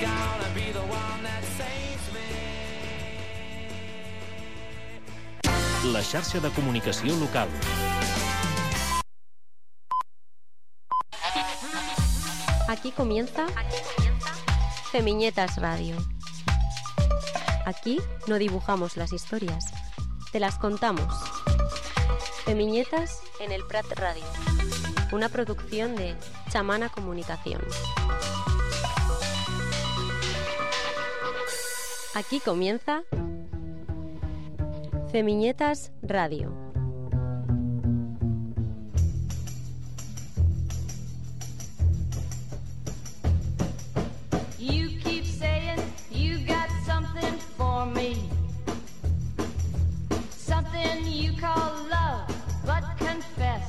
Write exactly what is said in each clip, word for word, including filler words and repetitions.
gonna be the one that saves me. La xarxa de comunicació local. Aquí comienza, Aquí comienza Femiñetas Radio. Aquí no dibujamos las historias, te las contamos. Femiñetas en el Prat Radio, una producción de Chamana Comunicación. Aquí comienza Femiñetas Radio. You keep saying you got something for me, something you call love, but confess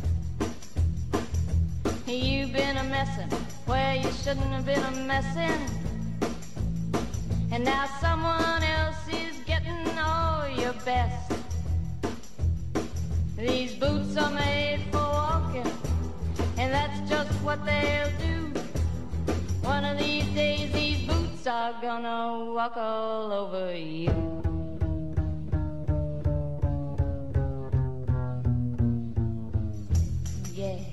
you've been a messin' where you shouldn't have been a messin', and now someone else is getting all your best. These boots are made for walking, and that's just what they'll do. One of these days these boots are gonna walk all over you. Yeah.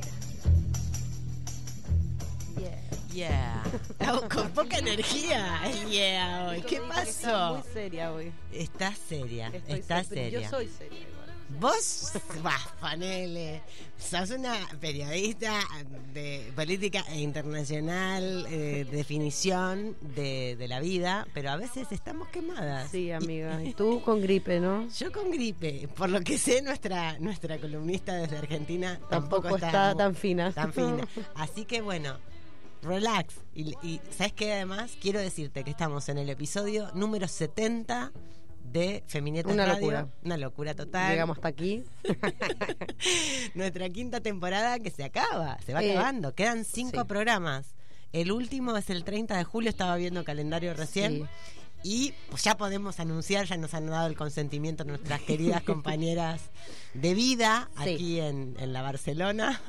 Yeah. Oh, con poca energía. Yeah, hoy. ¿Qué pasó? Estás muy seria hoy. Estás seria. Estoy Estás seria. seria. Yo soy seria igual. Vos, vas, Panele, sos una periodista de política e internacional, eh, definición de, de la vida, pero a veces estamos quemadas. Sí, amiga. Y tú con gripe, ¿no? Yo con gripe. Por lo que sé, nuestra nuestra columnista desde Argentina tampoco, Tampoco está, está tan fina. Tan fina. Así que bueno, relax. Y, y ¿sabes qué? Además, quiero decirte que estamos en el episodio número setenta de Femiñetas Una Radio. locura. Una locura total. Llegamos hasta aquí. Nuestra quinta temporada que se acaba, se va Eh, acabando. Quedan cinco sí. programas. El último es el treinta de julio, estaba viendo calendario recién. Sí. Y pues ya podemos anunciar, ya nos han dado el consentimiento nuestras queridas compañeras de vida Sí. aquí en, en la Barcelona.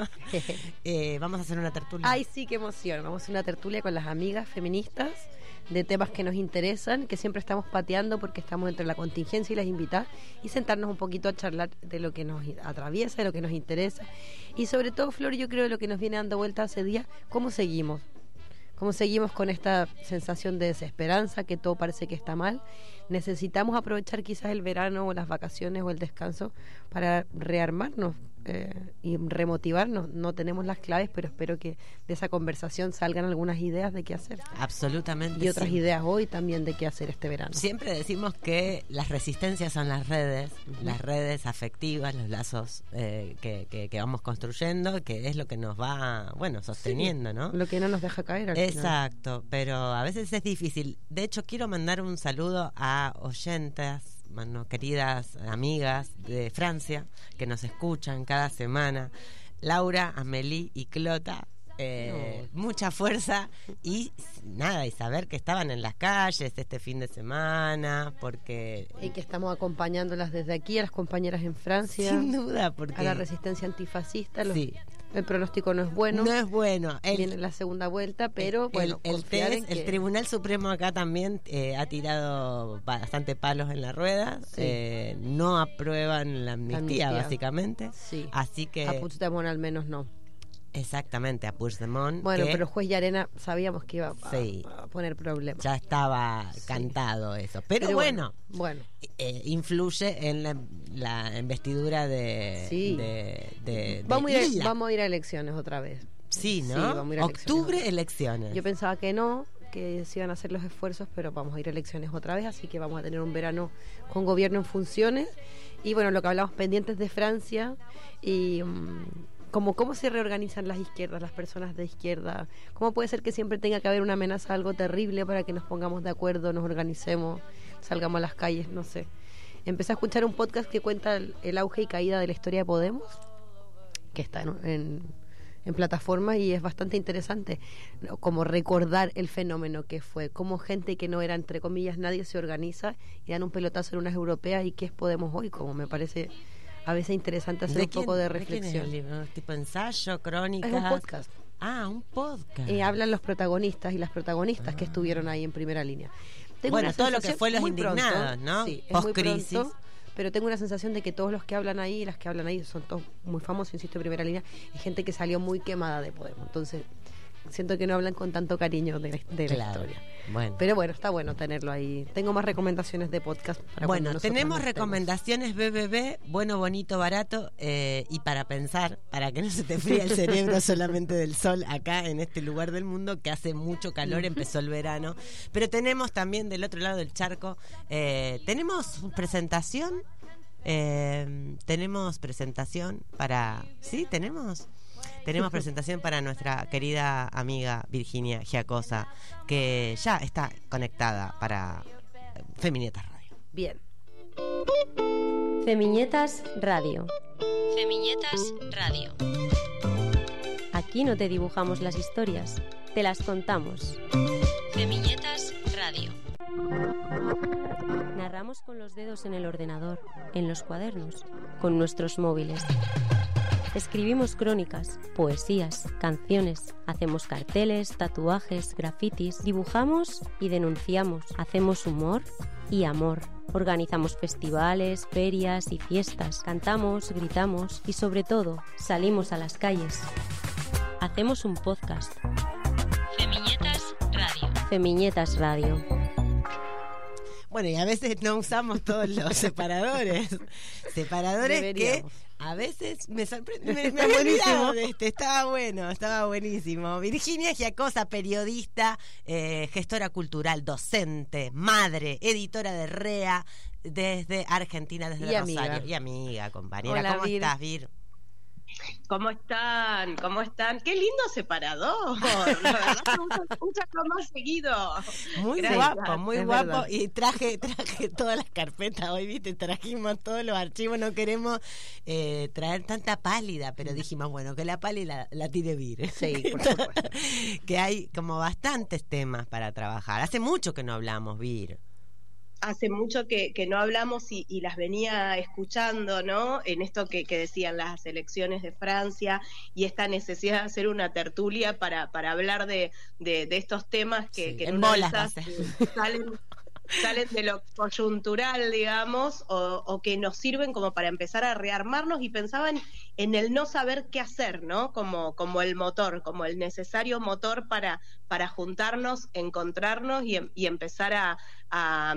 eh, vamos a hacer una tertulia. Ay, sí, qué emoción. Vamos a hacer una tertulia con las amigas feministas de temas que nos interesan, que siempre estamos pateando porque estamos entre la contingencia y las invitadas, y sentarnos un poquito a charlar de lo que nos atraviesa, de lo que nos interesa. Y sobre todo, Flor, yo creo de lo que nos viene dando vuelta hace días, cómo seguimos. Cómo seguimos con esta sensación de desesperanza, que todo parece que está mal. Necesitamos aprovechar quizás el verano o las vacaciones o el descanso para rearmarnos eh, y remotivarnos. No tenemos las claves, pero espero que de esa conversación salgan algunas ideas de qué hacer. Absolutamente. Y otras sí. ideas hoy también de qué hacer este verano. Siempre decimos que las resistencias son las redes, uh-huh. las redes afectivas, los lazos eh, que, que, que vamos construyendo, que es lo que nos va, bueno, sosteniendo, Sí, ¿no? Lo que no nos deja caer al Exacto, pero a veces es difícil. De hecho, quiero mandar un saludo a oyentes, bueno, queridas amigas de Francia, que nos escuchan cada semana. Laura, Amélie y Clota. Eh, no. Mucha fuerza y nada, y saber que estaban en las calles este fin de semana, porque y que estamos acompañándolas desde aquí a las compañeras en Francia, sin duda, porque a la resistencia antifascista. Los, sí. El pronóstico no es bueno, no es bueno. El, viene la segunda vuelta, pero el, bueno, el, el, test, que... el Tribunal Supremo acá también eh, ha tirado bastante palos en la rueda. Sí. Eh, no aprueban la amnistía, la amnistía. básicamente. Sí. Así que a Puigdemont al menos no. Exactamente, a Puigdemont. Bueno, que, pero el juez Llarena sabíamos que iba a, sí, a poner problemas. Ya estaba sí. cantado eso. Pero, pero bueno, bueno. Eh, influye en la, la investidura de, sí. de, de, vamos, de a ir, vamos a ir a elecciones otra vez. Sí, ¿no? Sí, vamos a ir a Octubre, elecciones. elecciones. Yo pensaba que no, que se iban a hacer los esfuerzos, pero vamos a ir a elecciones otra vez, así que vamos a tener un verano con gobierno en funciones. Y bueno, lo que hablamos pendientes de Francia y... Um, Como cómo se reorganizan las izquierdas, las personas de izquierda. ¿Cómo puede ser que siempre tenga que haber una amenaza, algo terrible para que nos pongamos de acuerdo, nos organicemos, salgamos a las calles? No sé. Empecé a escuchar un podcast que cuenta el, el auge y caída de la historia de Podemos, que está en, en, en plataformas, y es bastante interesante como recordar el fenómeno que fue, cómo gente que no era, entre comillas, nadie se organiza y dan un pelotazo en unas europeas, y qué es Podemos hoy, como me parece... a veces interesante hacer un quién, poco de ¿de reflexión. quién es el libro? ¿Tipo ensayo, crónicas? Es un podcast. Ah, un podcast. Eh, hablan los protagonistas y las protagonistas ah. que estuvieron ahí en primera línea. Tengo bueno, todo lo que fue Los Indignados, pronto, ¿no? Sí, post-crisis. Pero tengo una sensación de que todos los que hablan ahí, las que hablan ahí, son todos muy famosos, insisto, en primera línea, es gente que salió muy quemada de Podemos. Entonces, siento que no hablan con tanto cariño de la, de la claro. historia. Bueno. Pero bueno, está bueno tenerlo ahí. Tengo más recomendaciones de podcast. Para bueno, tenemos recomendaciones B B B, bueno, bonito, barato, eh, y para pensar, para que no se te fríe el cerebro solamente del sol acá en este lugar del mundo que hace mucho calor, empezó el verano. Pero tenemos también del otro lado del charco, eh, tenemos presentación, eh, tenemos presentación para... ¿Sí? ¿Tenemos? Tenemos presentación para nuestra querida amiga Virginia Giacosa, que ya está conectada para Femiñetas Radio. Bien. Femiñetas Radio. Femiñetas Radio. Aquí no te dibujamos las historias, te las contamos. Femiñetas Radio. Narramos con los dedos en el ordenador, en los cuadernos, con nuestros móviles. Escribimos crónicas, poesías, canciones, hacemos carteles, tatuajes, grafitis, dibujamos y denunciamos, hacemos humor y amor. Organizamos festivales, ferias y fiestas, cantamos, gritamos y sobre todo salimos a las calles. Hacemos un podcast. Femiñetas Radio. Femiñetas Radio. Bueno, y a veces no usamos todos los separadores. Separadores Deberíamos. que a veces me sorprende. Me, me había olvidado de este. Estaba bueno, estaba buenísimo. Virginia Giacosa, periodista, eh, gestora cultural, docente, madre, editora de R E A desde Argentina, desde y Rosario. Amiga. Y amiga, compañera. Hola, ¿Cómo Vir. estás, Vir? ¿Cómo están? ¿Cómo están? ¡Qué lindo separador! La verdad que usa, usa más seguido. Muy Gracias. guapo, muy Es guapo. verdad. Y traje traje todas las carpetas hoy, ¿viste? Trajimos todos los archivos. No queremos eh, traer tanta pálida, pero dijimos, bueno, que la pálida la, la tire Vir. Sí, por supuesto. Que hay como bastantes temas para trabajar. Hace mucho que no hablamos, Vir. Hace mucho que, que no hablamos y, y las venía escuchando, ¿no? En esto que, que decían las elecciones de Francia y esta necesidad de hacer una tertulia para, para hablar de, de, de estos temas que, Sí, que en una de bolas esas, va a ser. eh, salen, salen de lo coyuntural, digamos, o, o que nos sirven como para empezar a rearmarnos, y pensaban en el no saber qué hacer, ¿no? Como, como el motor, como el necesario motor para, para juntarnos, encontrarnos y, y empezar a... a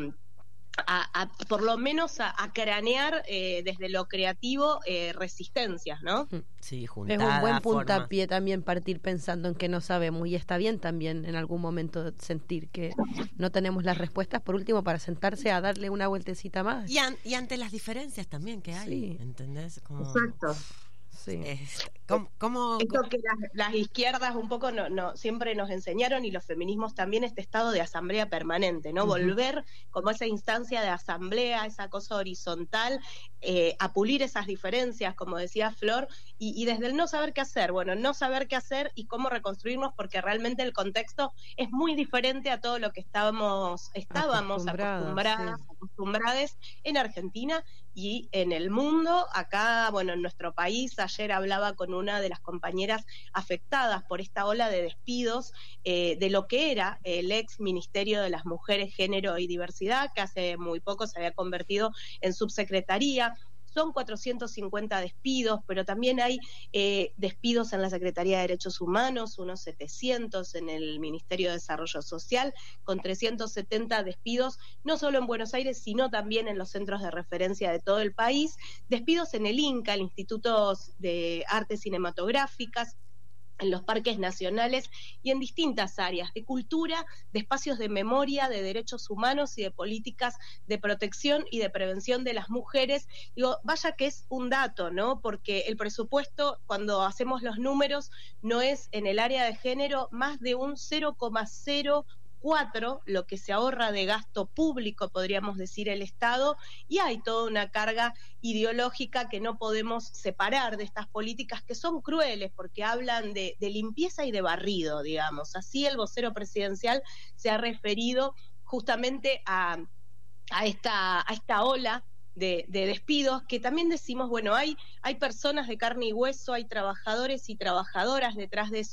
A, a por lo menos a, a cranear eh, desde lo creativo eh, resistencias, ¿no? Sí, Es juntada, un buen forma. puntapié también partir pensando en que no sabemos, y está bien también en algún momento sentir que no tenemos las respuestas, por último para sentarse a darle una vueltecita más. Y, an, y ante las diferencias también que hay, Sí. ¿entendés? Como, Exacto. Sí. es- ¿cómo, cómo- Esto que las, las izquierdas un poco no, no siempre nos enseñaron, y los feminismos también, este estado de asamblea permanente, ¿no? Ujú. Volver como esa instancia de asamblea, esa cosa horizontal, eh, a pulir esas diferencias, como decía Flor, y, y desde el no saber qué hacer, bueno, no saber qué hacer y cómo reconstruirnos, porque realmente el contexto es muy diferente a todo lo que estábamos, estábamos Acostumbradas, acostumbradas, sí. acostumbradas en Argentina y en el mundo. Acá, bueno, en nuestro país, ayer hablaba con una de las compañeras afectadas por esta ola de despidos eh, de lo que era el ex Ministerio de las Mujeres, Género y Diversidad, que hace muy poco se había convertido en subsecretaría. Son cuatrocientos cincuenta despidos, pero también hay eh, despidos en la Secretaría de Derechos Humanos, unos setecientos en el Ministerio de Desarrollo Social, con trescientos setenta despidos, no solo en Buenos Aires, sino también en los centros de referencia de todo el país. Despidos en el INCA, el Instituto de Artes Cinematográficas, en los parques nacionales y en distintas áreas de cultura, de espacios de memoria, de derechos humanos y de políticas de protección y de prevención de las mujeres. Digo, vaya que es un dato, ¿no? Porque el presupuesto, cuando hacemos los números, no es en el área de género más de un cero coma cero cuatro lo que se ahorra de gasto público, podríamos decir, el Estado, y hay toda una carga ideológica que no podemos separar de estas políticas, que son crueles porque hablan de, de limpieza y de barrido, digamos. Así el vocero presidencial se ha referido justamente a, a, esta, a esta ola De, de despidos, que también decimos, bueno, hay, hay personas de carne y hueso, hay trabajadores y trabajadoras detrás de esos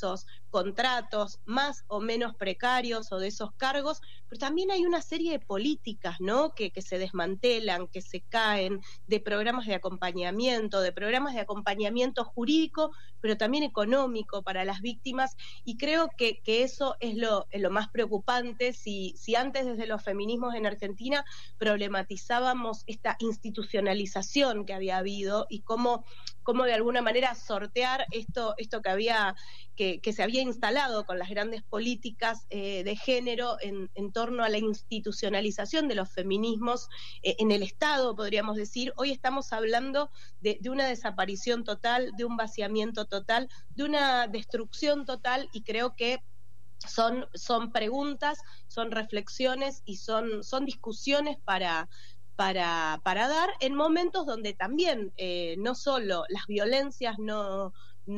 contratos más o menos precarios o de esos cargos, pero también hay una serie de políticas, ¿no? que, que se desmantelan, que se caen, de programas de acompañamiento, de programas de acompañamiento jurídico, pero también económico para las víctimas, y creo que, que eso es lo, es lo más preocupante. Si, si antes desde los feminismos en Argentina problematizábamos esta institucionalización que había habido y cómo, cómo de alguna manera sortear esto, esto que había que, que se había instalado con las grandes políticas eh, de género en, en torno a la institucionalización de los feminismos eh, en el Estado, podríamos decir. Hoy estamos hablando de, de una desaparición total, de un vaciamiento total, de una destrucción total, y creo que son, son preguntas, son reflexiones y son, son discusiones para... Para, para dar en momentos donde también eh, no solo las violencias no,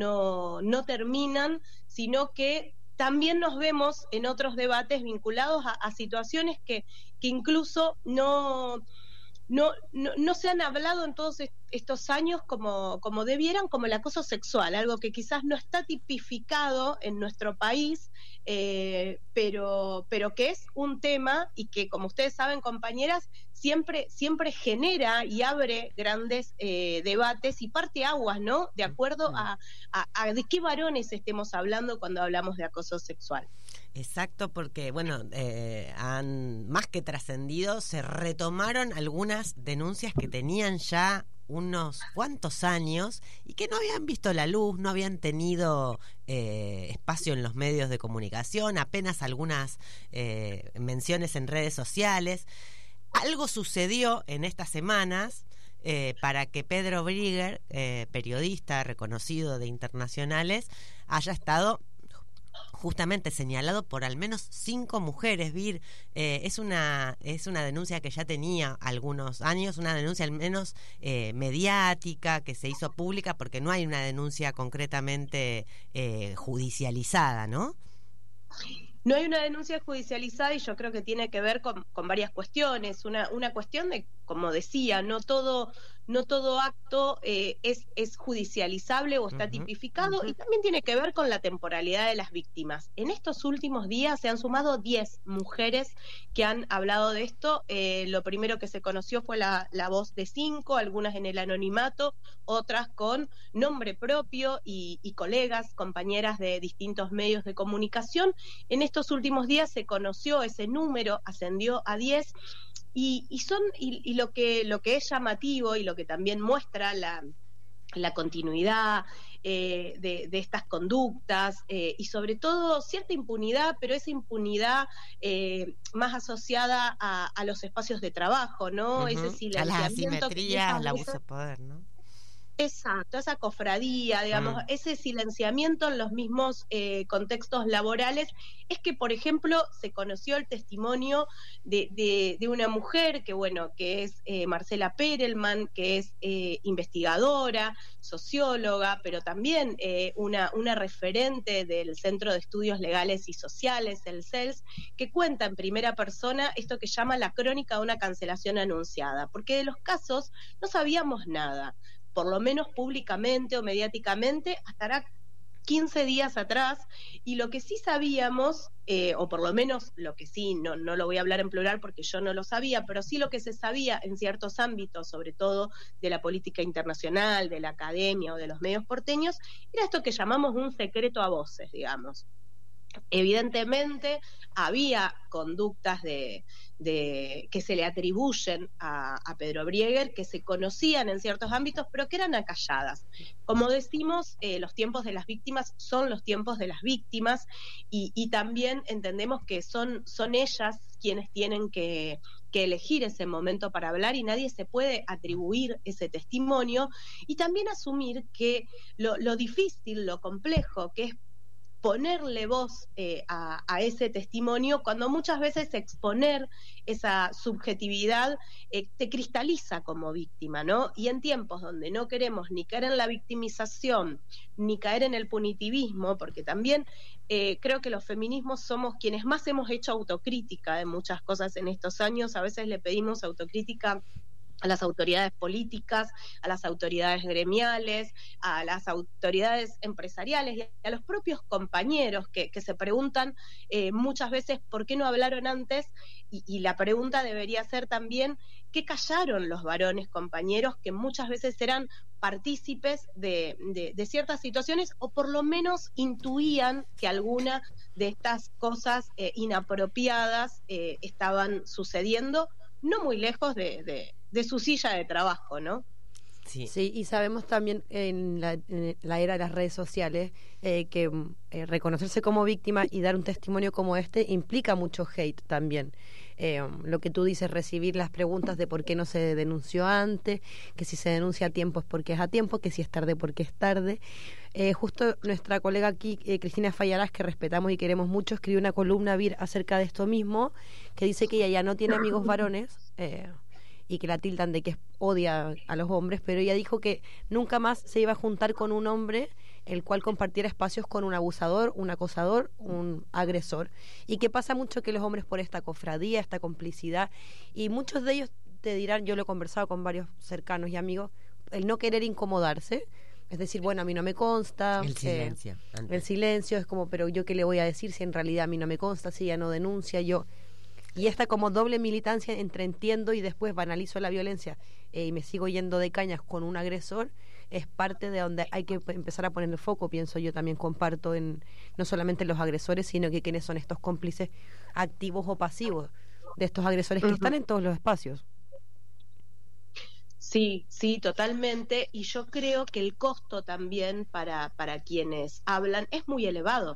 no, no terminan, sino que también nos vemos en otros debates vinculados a, a situaciones que, que incluso no, no, no, no se han hablado en todos estos años como, como debieran, como el acoso sexual, algo que quizás no está tipificado en nuestro país, eh, pero, pero que es un tema y que, como ustedes saben, compañeras, siempre, siempre genera y abre grandes eh, debates y parteaguas, ¿no? De acuerdo a, a, a de qué varones estemos hablando cuando hablamos de acoso sexual. Exacto, porque, bueno, eh, han más que trascendido, se retomaron algunas denuncias que tenían ya unos cuantos años y que no habían visto la luz, no habían tenido eh, espacio en los medios de comunicación, apenas algunas eh, menciones en redes sociales. Algo sucedió en estas semanas eh, para que Pedro Brigger, eh, periodista reconocido de internacionales, haya estado justamente señalado por al menos cinco mujeres. Vir, eh, es una es una denuncia que ya tenía algunos años, una denuncia al menos eh, mediática, que se hizo pública, porque no hay una denuncia concretamente eh, judicializada, ¿no? No hay una denuncia judicializada, y yo creo que tiene que ver con, con varias cuestiones. Una, una cuestión de, como decía, no todo, no todo acto eh, es, es judicializable o está uh-huh, tipificado, uh-huh. Y también tiene que ver con la temporalidad de las víctimas. En estos últimos días se han sumado diez mujeres que han hablado de esto. Eh, lo primero que se conoció fue la, la voz de cinco, algunas en el anonimato, otras con nombre propio y, y colegas, compañeras de distintos medios de comunicación. En estos últimos días se conoció ese número, ascendió a diez, y, y son y, y lo que lo que es llamativo y lo que también muestra la, la continuidad eh, de, de estas conductas eh, y sobre todo cierta impunidad, pero esa impunidad eh, más asociada a, a los espacios de trabajo, ¿no? Uh-huh. Ese silenciamiento, a la asimetría, al abuso de poder, ¿no? Exacto, esa cofradía, digamos, mm. ese silenciamiento en los mismos eh, contextos laborales. Es que, por ejemplo, se conoció el testimonio de, de, de una mujer que, bueno, que es eh, Marcela Perelman, que es eh, investigadora, socióloga, pero también eh, una, una referente del Centro de Estudios Legales y Sociales, el C E L S, que cuenta en primera persona esto que llama la crónica de una cancelación anunciada, porque de los casos no sabíamos nada, por lo menos públicamente o mediáticamente, hasta hará quince días atrás, y lo que sí sabíamos, eh, o por lo menos lo que sí, no, no lo voy a hablar en plural porque yo no lo sabía, pero sí lo que se sabía en ciertos ámbitos, sobre todo de la política internacional, de la academia o de los medios porteños, era esto que llamamos un secreto a voces, digamos. Evidentemente había conductas de, de que se le atribuyen a, a Pedro Brigger, que se conocían en ciertos ámbitos, pero que eran acalladas. Como decimos, eh, los tiempos de las víctimas son los tiempos de las víctimas, y, y también entendemos que son, son ellas quienes tienen que, que elegir ese momento para hablar, y nadie se puede atribuir ese testimonio, y también asumir que lo, lo difícil, lo complejo que es ponerle voz eh, a, a ese testimonio, cuando muchas veces exponer esa subjetividad eh, te cristaliza como víctima, ¿no? Y en tiempos donde no queremos ni caer en la victimización, ni caer en el punitivismo, porque también eh, creo que los feminismos somos quienes más hemos hecho autocrítica de muchas cosas en estos años. A veces le pedimos autocrítica a las autoridades políticas, a las autoridades gremiales, a las autoridades empresariales y a los propios compañeros que, que se preguntan eh, muchas veces por qué no hablaron antes, y, y la pregunta debería ser también qué callaron los varones compañeros que muchas veces eran partícipes de, de, de ciertas situaciones, o por lo menos intuían que alguna de estas cosas eh, inapropiadas eh, estaban sucediendo, no muy lejos de, de, de su silla de trabajo, ¿no? Sí. Sí, y sabemos también en la, en la era de las redes sociales eh, que eh, reconocerse como víctima y dar un testimonio como este implica mucho hate también. Eh, lo que tú dices, recibir las preguntas de por qué no se denunció antes, que si se denuncia a tiempo es porque es a tiempo, que si es tarde porque es tarde. Eh, justo nuestra colega aquí, eh, Cristina Fallarás, que respetamos y queremos mucho, escribió una columna vir acerca de esto mismo, que dice que ella ya no tiene amigos varones, eh, y que la tildan de que odia a los hombres, pero ella dijo que nunca más se iba a juntar con un hombre el cual compartiera espacios con un abusador, un acosador, un agresor, y que pasa mucho que los hombres por esta cofradía, esta complicidad, y muchos de ellos te dirán, yo lo he conversado con varios cercanos y amigos, el no querer incomodarse, es decir, bueno, a mí no me consta. El silencio. Eh, el silencio es como, pero yo qué le voy a decir si en realidad a mí no me consta, si ella no denuncia, yo... Y esta como doble militancia entre entiendo y después banalizo la violencia eh, y me sigo yendo de cañas con un agresor, es parte de donde hay que empezar a poner el foco, pienso yo, también comparto en no solamente en los agresores, sino que quiénes son estos cómplices activos o pasivos de estos agresores que uh-huh. están en todos los espacios. Sí, sí, totalmente, y yo creo que el costo también para, para quienes hablan es muy elevado.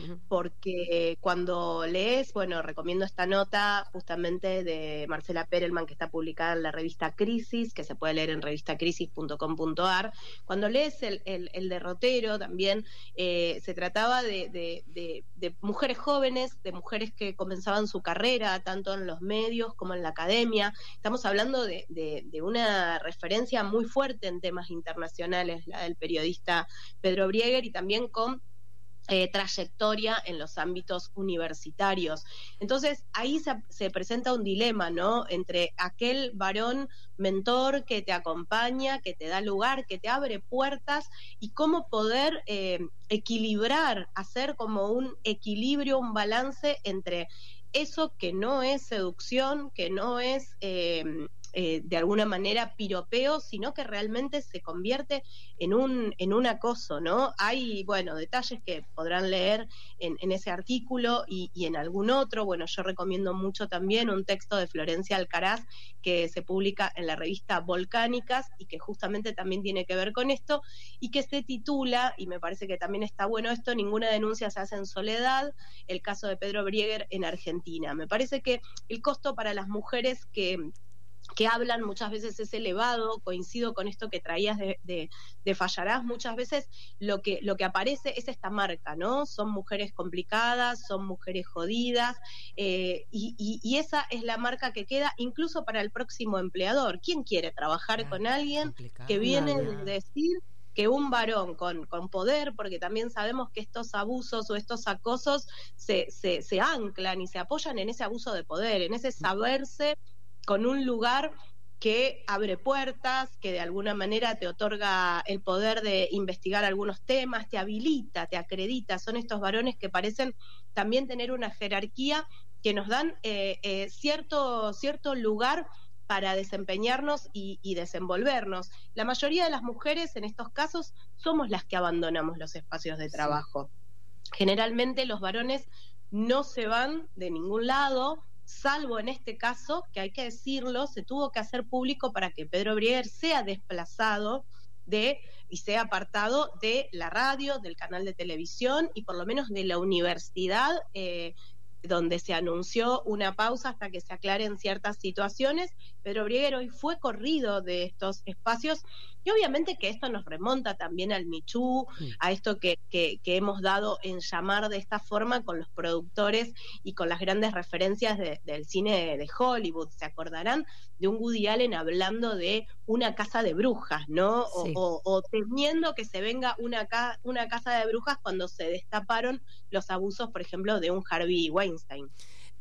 Porque cuando lees, bueno, recomiendo esta nota justamente de Marcela Perelman, que está publicada en la revista Crisis, que se puede leer en revista crisis punto com punto a r. Cuando lees el, el, el derrotero también eh, se trataba de, de, de, de mujeres jóvenes, de mujeres que comenzaban su carrera tanto en los medios como en la academia. Estamos hablando de, de, de una referencia muy fuerte en temas internacionales, la del periodista Pedro Brieger, y también con Eh, trayectoria en los ámbitos universitarios. Entonces ahí se, se presenta un dilema, ¿no? Entre aquel varón mentor que te acompaña, que te da lugar, que te abre puertas, y cómo poder eh, equilibrar, hacer como un equilibrio, un balance entre eso que no es seducción, que no es eh, eh, de alguna manera piropeo, sino que realmente se convierte en un, en un acoso, ¿no? Hay, bueno, detalles que podrán leer en, en ese artículo y, y en algún otro. Bueno, yo recomiendo mucho también un texto de Florencia Alcaraz que se publica en la revista Volcánicas y que justamente también tiene que ver con esto, y que se titula, y me parece que también está bueno esto, Ninguna denuncia se hace en soledad, el caso de Pedro Brieger en Argentina. Me parece que el costo para las mujeres que que hablan muchas veces es elevado. Coincido con esto que traías de, de, de Fallarás, muchas veces lo que, lo que aparece es esta marca, ¿no? Son mujeres complicadas, son mujeres jodidas, eh, y, y, y esa es la marca que queda incluso para el próximo empleador. ¿Quién quiere trabajar ah, con alguien que viene a decir que un varón con, con poder, porque también sabemos que estos abusos o estos acosos se, se, se anclan y se apoyan en ese abuso de poder, en ese saberse con un lugar que abre puertas, que de alguna manera te otorga el poder de investigar algunos temas, te habilita, te acredita? Son estos varones que parecen también tener una jerarquía que nos dan eh, eh, cierto, cierto lugar para desempeñarnos y, y desenvolvernos. La mayoría de las mujeres en estos casos somos las que abandonamos los espacios de trabajo. Sí. Generalmente los varones no se van de ningún lado, salvo en este caso, que hay que decirlo, se tuvo que hacer público para que Pedro Brieger sea desplazado de y sea apartado de la radio, del canal de televisión y por lo menos de la universidad, eh, donde se anunció una pausa hasta que se aclaren ciertas situaciones. Pedro Brieger hoy fue corrido de estos espacios, y obviamente que esto nos remonta también al Me Too, sí. a esto que, que, que hemos dado en llamar de esta forma con los productores y con las grandes referencias de, del cine de Hollywood. Se acordarán de un Woody Allen hablando de una casa de brujas, ¿no? O, sí. o, o temiendo que se venga una, ca una casa de brujas cuando se destaparon los abusos, por ejemplo, de un Harvey Weinstein.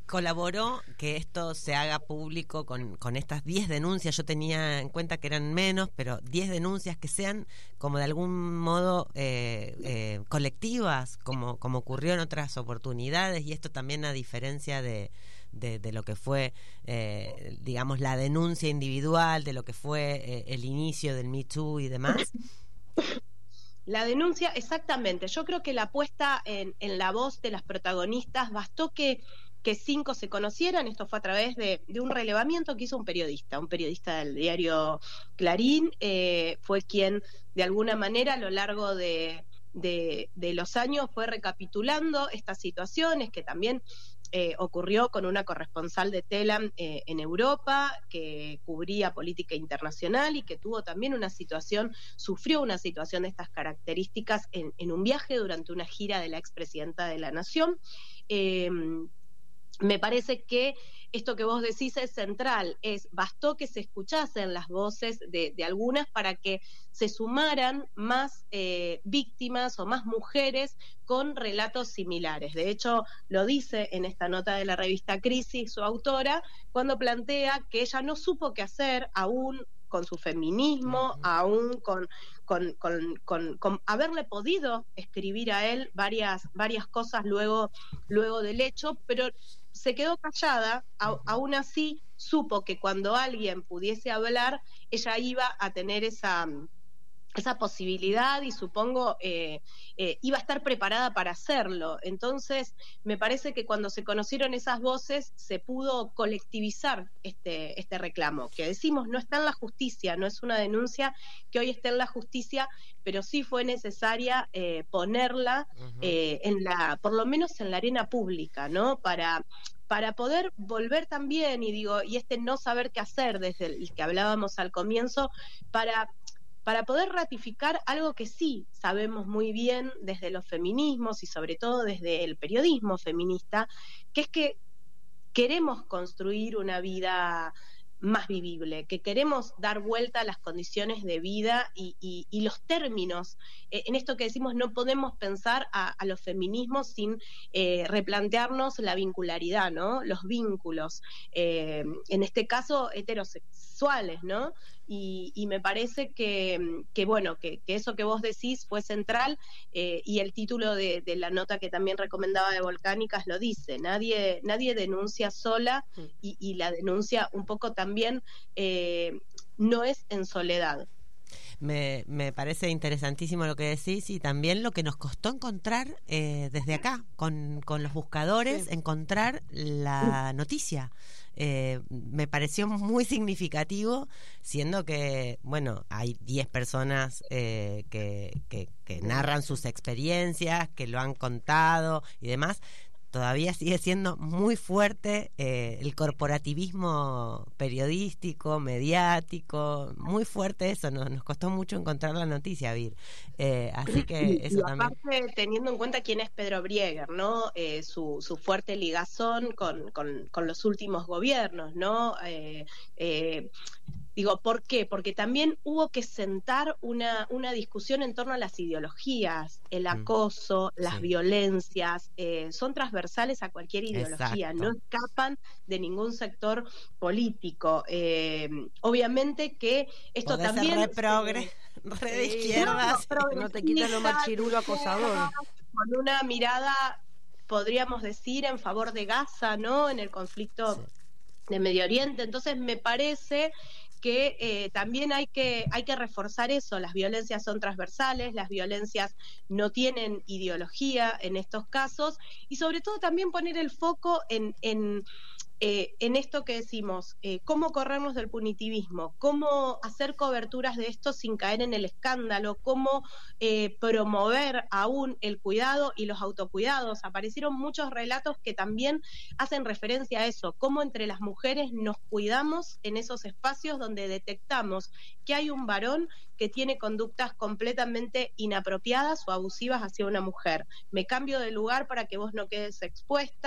colaboró que esto se haga público con, con estas diez denuncias. Yo tenía en cuenta que eran menos, pero diez denuncias que sean como de algún modo eh, eh, colectivas, como, como ocurrió en otras oportunidades, y esto también a diferencia de, de, de lo que fue, eh, digamos, la denuncia individual, de lo que fue eh, el inicio del Me Too y demás. La denuncia, exactamente. Yo creo que la puesta en, en la voz de las protagonistas bastó que que cinco se conocieran. Esto fue a través de, de un relevamiento que hizo un periodista, un periodista del diario Clarín, eh, fue quien de alguna manera a lo largo de, de, de los años fue recapitulando estas situaciones que también eh, ocurrió con una corresponsal de Telam eh, en Europa, que cubría política internacional y que tuvo también una situación, sufrió una situación de estas características en, en un viaje durante una gira de la expresidenta de la Nación. Eh, Me parece que esto que vos decís es central, es bastó que se escuchasen las voces de, de algunas para que se sumaran más eh, víctimas o más mujeres con relatos similares. De hecho, lo dice en esta nota de la revista Crisis su autora, cuando plantea que ella no supo qué hacer aún con su feminismo, uh-huh. aún con, con, con, con, con haberle podido escribir a él varias, varias cosas luego, luego del hecho, pero se quedó callada, a, aún así supo que cuando alguien pudiese hablar, ella iba a tener esa, esa posibilidad y supongo eh, eh, iba a estar preparada para hacerlo. Entonces, me parece que cuando se conocieron esas voces, se pudo colectivizar este, este reclamo, que decimos no está en la justicia, no es una denuncia que hoy esté en la justicia, pero sí fue necesaria eh, ponerla uh-huh. eh, en la, por lo menos en la arena pública, ¿no? Para para poder volver también, y digo, y este no saber qué hacer desde el que hablábamos al comienzo, para para poder ratificar algo que sí sabemos muy bien desde los feminismos y sobre todo desde el periodismo feminista, que es que queremos construir una vida más vivible, que queremos dar vuelta a las condiciones de vida y, y, y los términos. Eh, en esto que decimos, no podemos pensar a, a los feminismos sin eh, replantearnos la vincularidad, ¿no? Los vínculos, eh, en este caso heterosexuales, ¿no? Y, y me parece que, que bueno, que, que eso que vos decís fue central, eh, y el título de, de la nota que también recomendaba de Volcánicas lo dice, nadie, nadie denuncia sola, y, y la denuncia un poco también eh, no es en soledad. Me, me parece interesantísimo lo que decís, y también lo que nos costó encontrar eh, desde acá, con, con los buscadores, sí. encontrar la noticia. Eh, me pareció muy significativo, siendo que, bueno, hay diez personas eh, que, que, que narran sus experiencias, que lo han contado y demás. Todavía sigue siendo muy fuerte eh, el corporativismo periodístico, mediático, muy fuerte eso, nos, nos costó mucho encontrar la noticia, Vir. Eh, así que eso y también. Aparte, teniendo en cuenta quién es Pedro Brieger, ¿no? Eh, su, su fuerte ligazón con, con, con los últimos gobiernos, ¿no? Eh, eh, Digo, ¿por qué? Porque también hubo que sentar una, una discusión en torno a las ideologías, el acoso, mm, las sí. violencias, eh, son transversales a cualquier ideología, Exacto. no escapan de ningún sector político. Eh, obviamente que esto Podés también... Ser re progre, eh, re de sí, izquierdas. No, no te quitas lo machirulo acosador. Con una mirada, podríamos decir, en favor de Gaza, ¿no? En el conflicto sí. de Medio Oriente. Entonces me parece que eh, también hay que hay que reforzar eso, las violencias son transversales, las violencias no tienen ideología en estos casos, y sobre todo también poner el foco en, en, eh, en esto que decimos, eh, cómo corrernos del punitivismo, cómo hacer coberturas de esto sin caer en el escándalo, cómo eh, promover aún el cuidado y los autocuidados. Aparecieron muchos relatos que también hacen referencia a eso, cómo entre las mujeres nos cuidamos en esos espacios donde detectamos que hay un varón que tiene conductas completamente inapropiadas o abusivas hacia una mujer. Me cambio de lugar para que vos no quedes expuesta,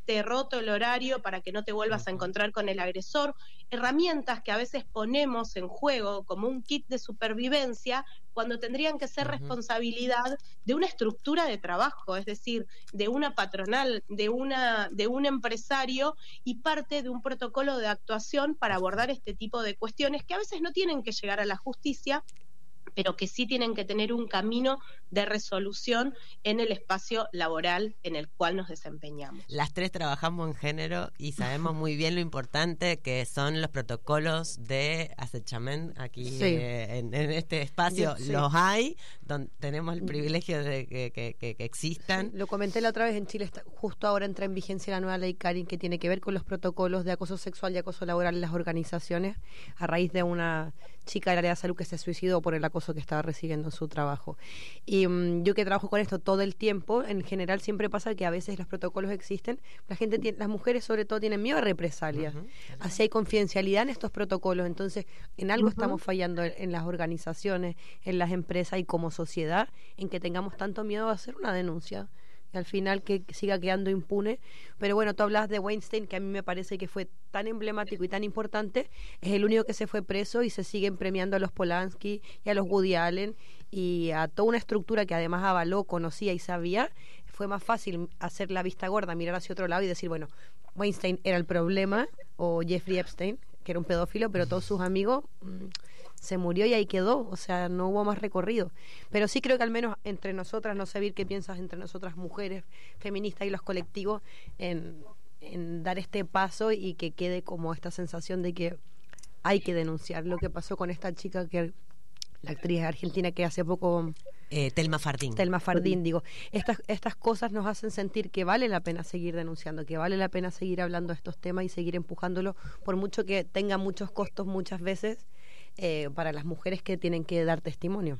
haberte roto el horario para que no te vuelvas a encontrar con el agresor, herramientas que a veces ponemos en juego como un kit de supervivencia cuando tendrían que ser responsabilidad de una estructura de trabajo, es decir, de una patronal, de una de un empresario y parte de un protocolo de actuación para abordar este tipo de cuestiones que a veces no tienen que llegar a la justicia, pero que sí tienen que tener un camino de resolución en el espacio laboral en el cual nos desempeñamos. Las tres trabajamos en género y sabemos muy bien lo importante que son los protocolos de acechamiento aquí sí. eh, en, en este espacio. Sí. Los hay, donde tenemos el privilegio de que, que, que, que existan. Sí, lo comenté la otra vez, en Chile está, justo ahora entra en vigencia la nueva ley Karin, que tiene que ver con los protocolos de acoso sexual y acoso laboral en las organizaciones, a raíz de una chica del área de salud que se suicidó por el acoso que estaba recibiendo en su trabajo. Y um, yo que trabajo con esto todo el tiempo, en general siempre pasa que a veces los protocolos existen, la gente tiene, las mujeres sobre todo tienen miedo a represalias, uh-huh. así hay confidencialidad en estos protocolos, entonces en algo uh-huh. estamos fallando en, en las organizaciones, en las empresas y como sociedad, en que tengamos tanto miedo a hacer una denuncia. Al final que siga quedando impune. Pero bueno, tú hablas de Weinstein, que a mí me parece que fue tan emblemático y tan importante, es el único que se fue preso y se siguen premiando a los Polanski y a los Woody Allen y a toda una estructura que además avaló, conocía y sabía. Fue más fácil hacer la vista gorda, mirar hacia otro lado y decir, bueno, Weinstein era el problema, o Jeffrey Epstein, que era un pedófilo, pero todos sus amigos mmm, se murió y ahí quedó, o sea, no hubo más recorrido. Pero sí creo que al menos entre nosotras, no sé, Vir, qué piensas entre nosotras mujeres feministas y los colectivos en, en dar este paso y que quede como esta sensación de que hay que denunciar lo que pasó con esta chica, que la actriz argentina que hace poco... Eh, Telma Fardín. Telma Fardín, digo. Estas, estas cosas nos hacen sentir que vale la pena seguir denunciando, que vale la pena seguir hablando de estos temas y seguir empujándolo, por mucho que tenga muchos costos muchas veces eh, para las mujeres que tienen que dar testimonio.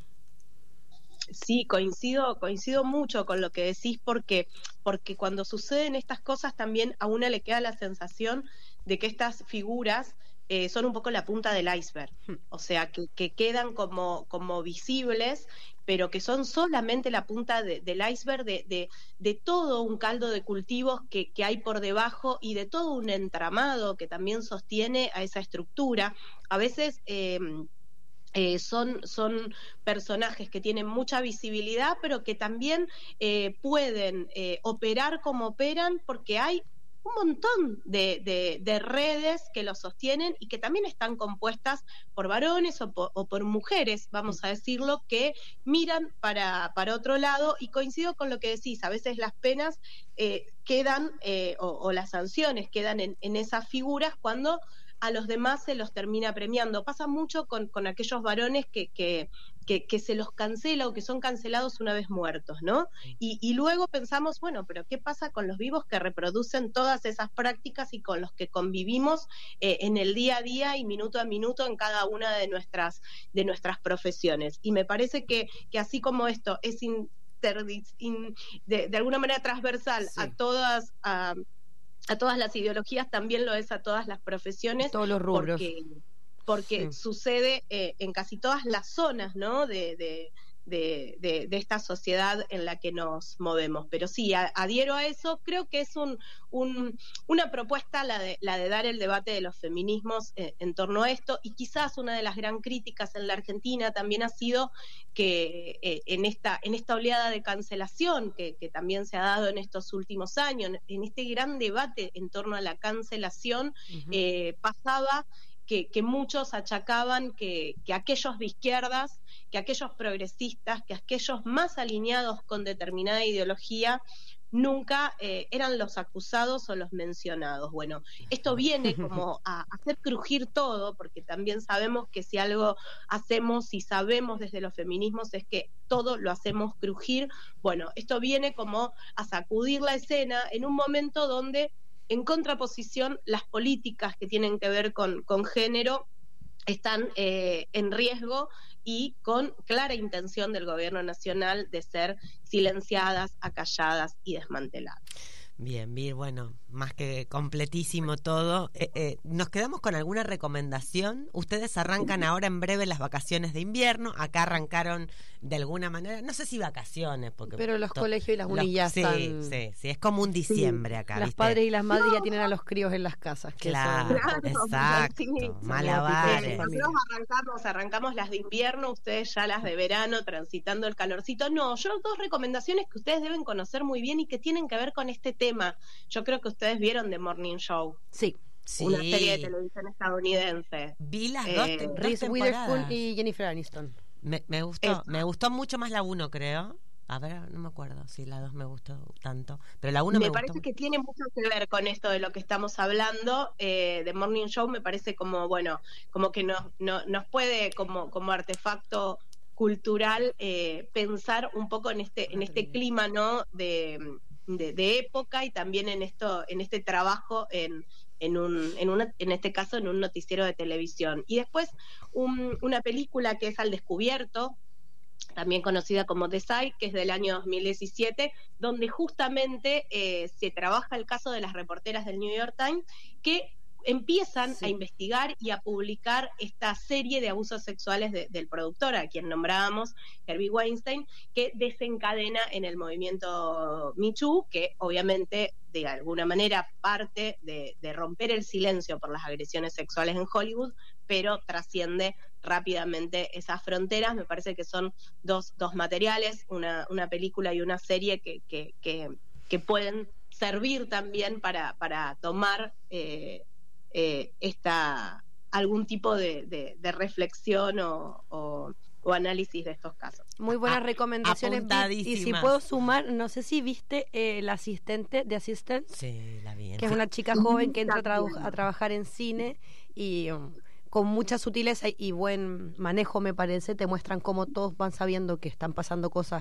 Sí, coincido, coincido mucho con lo que decís, porque, porque cuando suceden estas cosas también a una le queda la sensación de que estas figuras Eh, son un poco la punta del iceberg, o sea, que, que quedan como, como visibles, pero que son solamente la punta de, del iceberg de, de, de todo un caldo de cultivos que, que hay por debajo y de todo un entramado que también sostiene a esa estructura. A veces... Eh, Eh, son, son personajes que tienen mucha visibilidad, pero que también eh, pueden eh, operar como operan porque hay un montón de, de, de redes que los sostienen y que también están compuestas por varones o por, o por mujeres, vamos a decirlo, que miran para, para otro lado, y coincido con lo que decís, a veces las penas eh, quedan eh, o, o las sanciones quedan en, en esas figuras cuando a los demás se los termina premiando. Pasa mucho con, con aquellos varones que, que, que, que se los cancela o que son cancelados una vez muertos, ¿no? Y, y luego pensamos, bueno, pero ¿qué pasa con los vivos que reproducen todas esas prácticas y con los que convivimos eh, en el día a día y minuto a minuto en cada una de nuestras, de nuestras profesiones? Y me parece que, que así como esto es inter, in, de, de alguna manera transversal sí. a todas... A, a todas las ideologías, también lo es a todas las profesiones, todos los rubros, porque, porque sí. sucede eh, en casi todas las zonas, ¿no? de, de, de, de, de esta sociedad en la que nos movemos. Pero sí, a, adhiero a eso. Creo que es un, un, una propuesta la de, la de dar el debate de los feminismos eh, en torno a esto, y quizás una de las gran críticas en la Argentina también ha sido que eh, en esta en esta oleada de cancelación que, que también se ha dado en estos últimos años, en este gran debate en torno a la cancelación, uh-huh. eh, pasaba que, que muchos achacaban que, que aquellos de izquierdas, que aquellos progresistas, que aquellos más alineados con determinada ideología nunca eh, eran los acusados o los mencionados. Bueno, esto viene como a hacer crujir todo, porque también sabemos que si algo hacemos y sabemos desde los feminismos es que todo lo hacemos crujir. Bueno, esto viene como a sacudir la escena en un momento donde, en contraposición, las políticas que tienen que ver con, con género están eh, en riesgo y con clara intención del gobierno nacional de ser silenciadas, acalladas y desmanteladas. Bien, bien, bueno, más que completísimo todo. Eh, eh, ¿Nos quedamos con alguna recomendación? Ustedes arrancan ahora en breve las vacaciones de invierno. Acá arrancaron de alguna manera, no sé si vacaciones, porque Pero los to- colegios y las los- unis ya sí, están... sí, sí, es como un diciembre acá, Las ¿viste? padres y las madres ya tienen a los críos en las casas. Que Claro, son- Claro, exacto, sí. malabares. Eh, nosotros arrancamos, arrancamos las de invierno, ustedes ya las de verano, transitando el calorcito. No, yo dos recomendaciones que ustedes deben conocer muy bien y que tienen que ver con este tema. Yo creo que ustedes vieron The Morning Show, Sí, Sí, una serie de televisión estadounidense. vi las Eh, dos, te- dos Reese temporadas. Witherspoon y Jennifer Aniston. Me, me gustó, Esa. me gustó mucho más la uno, creo. A ver, no me acuerdo si la dos me gustó tanto, pero la uno me, Me parece gustó. que tiene mucho que ver con esto de lo que estamos hablando. Eh, The Morning Show me parece como, bueno, como que nos, no, nos puede, como, como artefacto cultural, eh, pensar un poco en este, en este clima, ¿no? De, de, de época y también en esto, en este trabajo en, en un, en una, en este caso en un noticiero de televisión. Y después un- una película que es Al Descubierto, también conocida como The Side, que es del año dos mil diecisiete, donde justamente eh, se trabaja el caso de las reporteras del New York Times que empiezan Sí. a investigar y a publicar esta serie de abusos sexuales de- del productor, a quien nombrábamos, Harvey Weinstein, que desencadena en el movimiento Me Too, que obviamente de alguna manera parte de, de romper el silencio por las agresiones sexuales en Hollywood, pero trasciende rápidamente esas fronteras. Me parece que son dos, dos materiales, una, una película y una serie que, que, que, que pueden servir también para, para tomar eh, eh, esta algún tipo de, de, de reflexión o, o, o análisis de estos casos. Muy buenas A- recomendaciones. Vic. Y si apuntadísimas. puedo sumar, no sé si viste eh, El Asistente de Assistant, Sí, la vi. en que es fin. una chica joven que entra a, También. tradu- a trabajar en cine y um, con mucha sutileza y buen manejo, me parece, te muestran cómo todos van sabiendo que están pasando cosas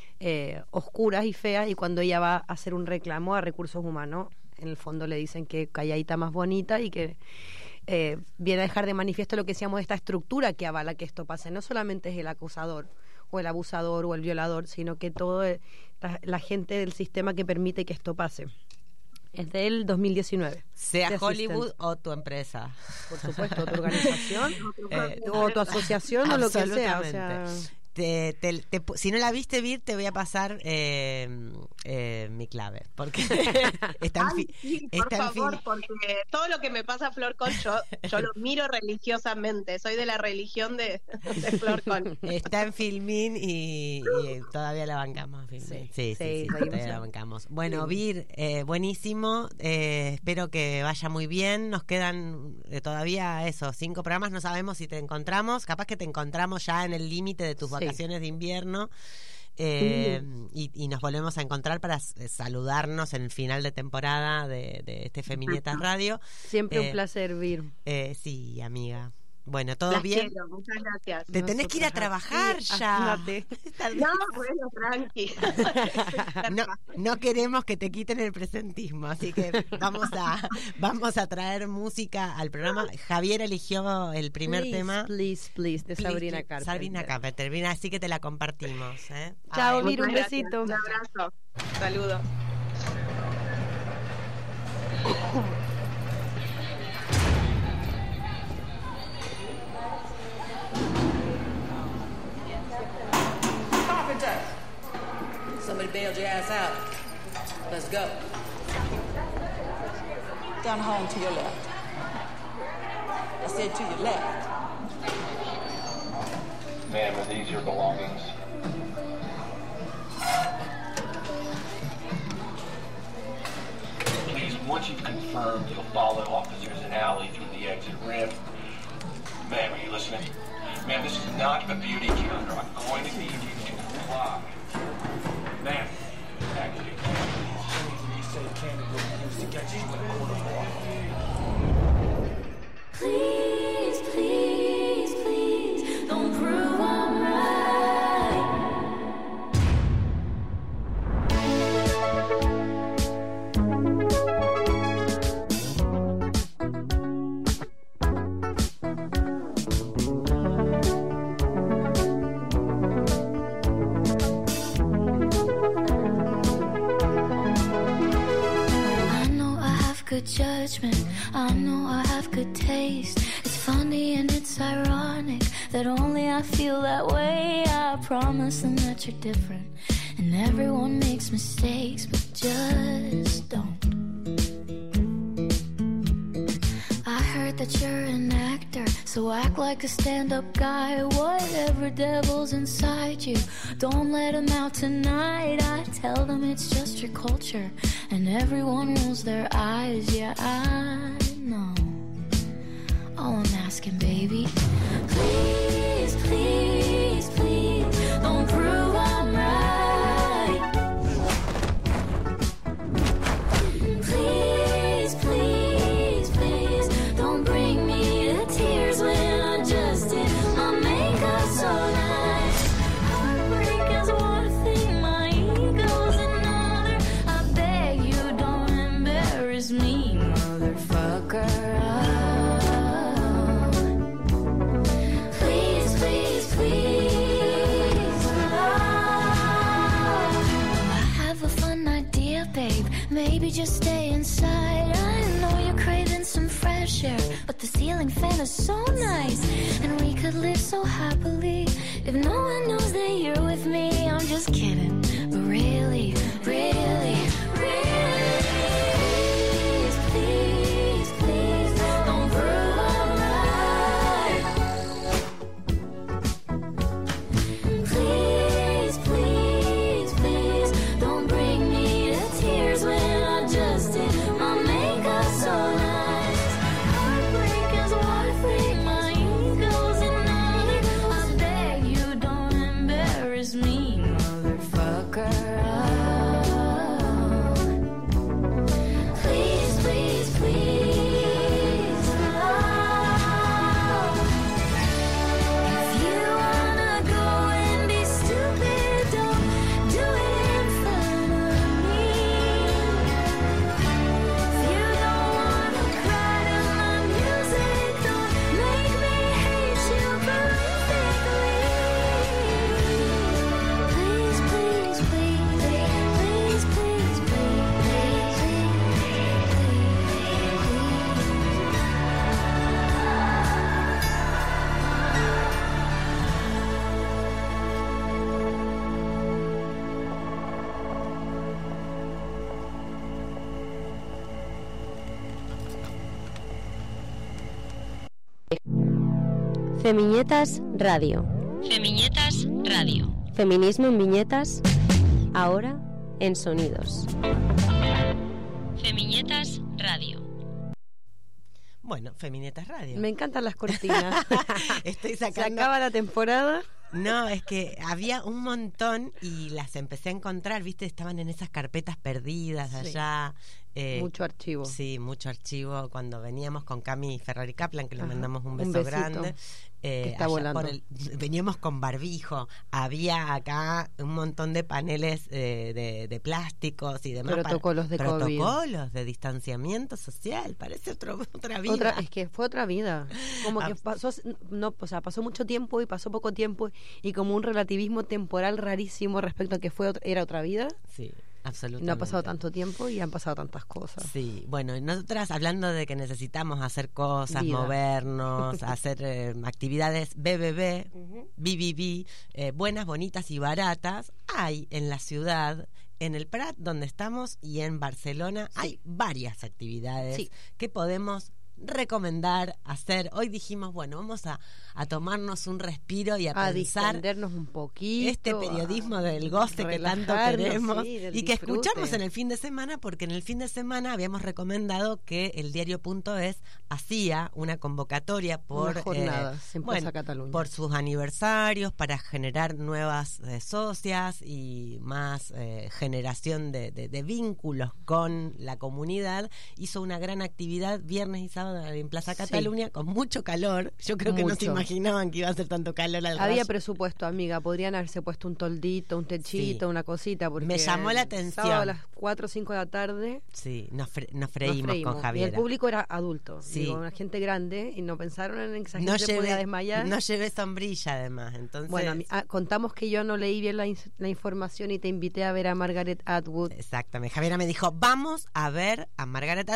eh, oscuras y feas, y cuando ella va a hacer un reclamo a recursos humanos, en el fondo le dicen que calladita más bonita y que eh, viene a dejar de manifiesto lo que decíamos de esta estructura que avala que esto pase. No solamente es el acusador o el abusador o el violador, sino que todo el- la, la gente del sistema que permite que esto pase. Es del dos mil diecinueve. Sea de Hollywood Assistant. o tu empresa. Por supuesto, tu organización Eh, o tu asociación o lo que sea. O sea, Absolutamente. Te, te- te pu- si no la viste, Vir, te voy a pasar eh, eh, mi clave, porque está en, Ay, fi- sí, por está en favor, fil- porque todo lo que me pasa Flor Con, yo, yo lo miro religiosamente, soy de la religión de, de Flor Con. está en Filmin y, y todavía la bancamos. Filmin. Sí, sí, sí, sí, sí, seguimos todavía la en- bancamos. Bueno, Vir, eh, buenísimo. eh, espero que vaya muy bien. Nos quedan eh, todavía eso, cinco programas. No sabemos si te encontramos. Capaz que te encontramos ya en el límite de tus Sí. vacaciones de invierno. Eh, y, y nos volvemos a encontrar para s- saludarnos en el final de temporada de, de este Feminietas Radio. siempre Eh, un placer, Vir. Eh, sí, amiga. Bueno, ¿todo Las bien? quiero, muchas gracias. Te tenés que ir a Nosotras trabajar aquí, ya. andate. No, bueno, tranqui. No, no queremos que te quiten el presentismo, así que vamos a vamos a traer música al programa. Javier eligió el primer Please, tema. Please, please, de Please, Sabrina please, Carpenter. Sabrina Carpenter, Vina, así que te la compartimos. ¿eh? Chao, Ay, Vir, un Muchas gracias, besito. Un abrazo. Saludos. Carpenter! Somebody bailed your ass out. Let's go. Down home to your left. I said to your left. Ma'am, are these your belongings? Please, once you've confirmed, you'll follow officers in alley through the exit ramp. Ma'am, are you listening? Ma'am, this is not a beauty counter. I'm going to need you to comply. Ma'am, actually, Please, please, please, don't prove I'm right. judgment. I know I have good taste. It's funny and it's ironic that only I feel that way. I promise them that you're different, and everyone makes mistakes, but just don't. I heard that you're an actor, so act like a stand-up guy. Whatever devil's inside you, don't let him out tonight. I tell them it's just your culture, and everyone rolls their eyes. Yeah, I know. All I'm asking, baby, please, please, please, don't prove I'm right. Please, please, please, don't bring me to tears when I just did my makeup so nice. Heartbreak is one thing, my ego's another. I beg you, don't embarrass me, motherfucker. Please, please, please, I have a fun idea, babe. Maybe just stay inside. I know you're craving some fresh air, but the ceiling fan is so nice, and we could live so happily if no one knows that you're with me. I'm just kidding, but really, really, really, please, please, please, don't prove I'm right. Please, please, please, don't bring me to tears when I just did my makeup so nice. Heartbreak is one thing, my ego's another. I beg you, don't embarrass me, motherfucker. Please, please, please, if you wanna go and be stupid, don't do it in front of me. If you don't wanna cry to my music, don't make me hate you perfectly. Please, please, please, please, please, please, Femiñetas Radio. Femiñetas Radio. Feminismo en viñetas, ahora en sonidos. Femiñetas Radio. Bueno, Femiñetas Radio. Me encantan las cortinas. Estoy Se sacando... acaba la temporada. No, es que había un montón y las empecé a encontrar, viste, estaban en esas carpetas perdidas Sí. allá. Eh, Mucho archivo. Sí, mucho archivo. Cuando veníamos con Cami Ferrari Kaplan, que le Ajá, mandamos un un beso besito, grande. eh, que está allá volando. por el- veníamos con barbijo. Había acá un montón de paneles eh, de, de plásticos y demás. Protocolos de COVID. Protocolos de distanciamiento social. Parece otro, otra vida. Otra, es que fue otra vida. Como que Ah. pasó, no, o sea, pasó mucho tiempo y pasó poco tiempo y como un relativismo temporal rarísimo respecto a que fue otra- era otra vida. Sí, absolutamente. No ha pasado tanto tiempo y han pasado tantas cosas. Sí, bueno, y nosotras hablando de que necesitamos hacer cosas, Vida. movernos, hacer eh, actividades B B B, B B B, eh, buenas, bonitas y baratas, hay en la ciudad, en el Prat donde estamos y en Barcelona, hay varias actividades Sí. que podemos recomendar hacer. Hoy dijimos, bueno, vamos a, a tomarnos un respiro y a, A pensar distendernos un poquito. este periodismo a del goce que tanto relajarnos, queremos sí, del y que disfrute. escuchamos en el fin de semana, porque en el fin de semana habíamos recomendado que el diario.es hacía una convocatoria por Una jornada en Plaza Cataluña. por sus aniversarios para generar nuevas eh, socias y más eh, generación de, de, de vínculos con la comunidad. Hizo una gran actividad viernes y sábado en Plaza Sí. Cataluña con mucho calor. Yo creo que no se Mucho. imaginaban que iba a hacer tanto calor al Había rayo. presupuesto, amiga. Podrían haberse puesto un toldito, un techito, Sí. una cosita. Porque Me llamó la el atención. sábado a las cuatro o cinco de la tarde Sí, nos, fre- nos nos freímos, freímos. con Javier. Y el público era adulto. Sí. Digo, una gente grande. Y no pensaron en que esa gente No se podía llevé, desmayar. no llevé sombrilla además, entonces... Bueno, a mí- ah, contamos que yo no leí bien la, ins- la información y te invité a ver a Margaret Atwood. Exactamente. Javiera me dijo, vamos a ver a Margaret Atwood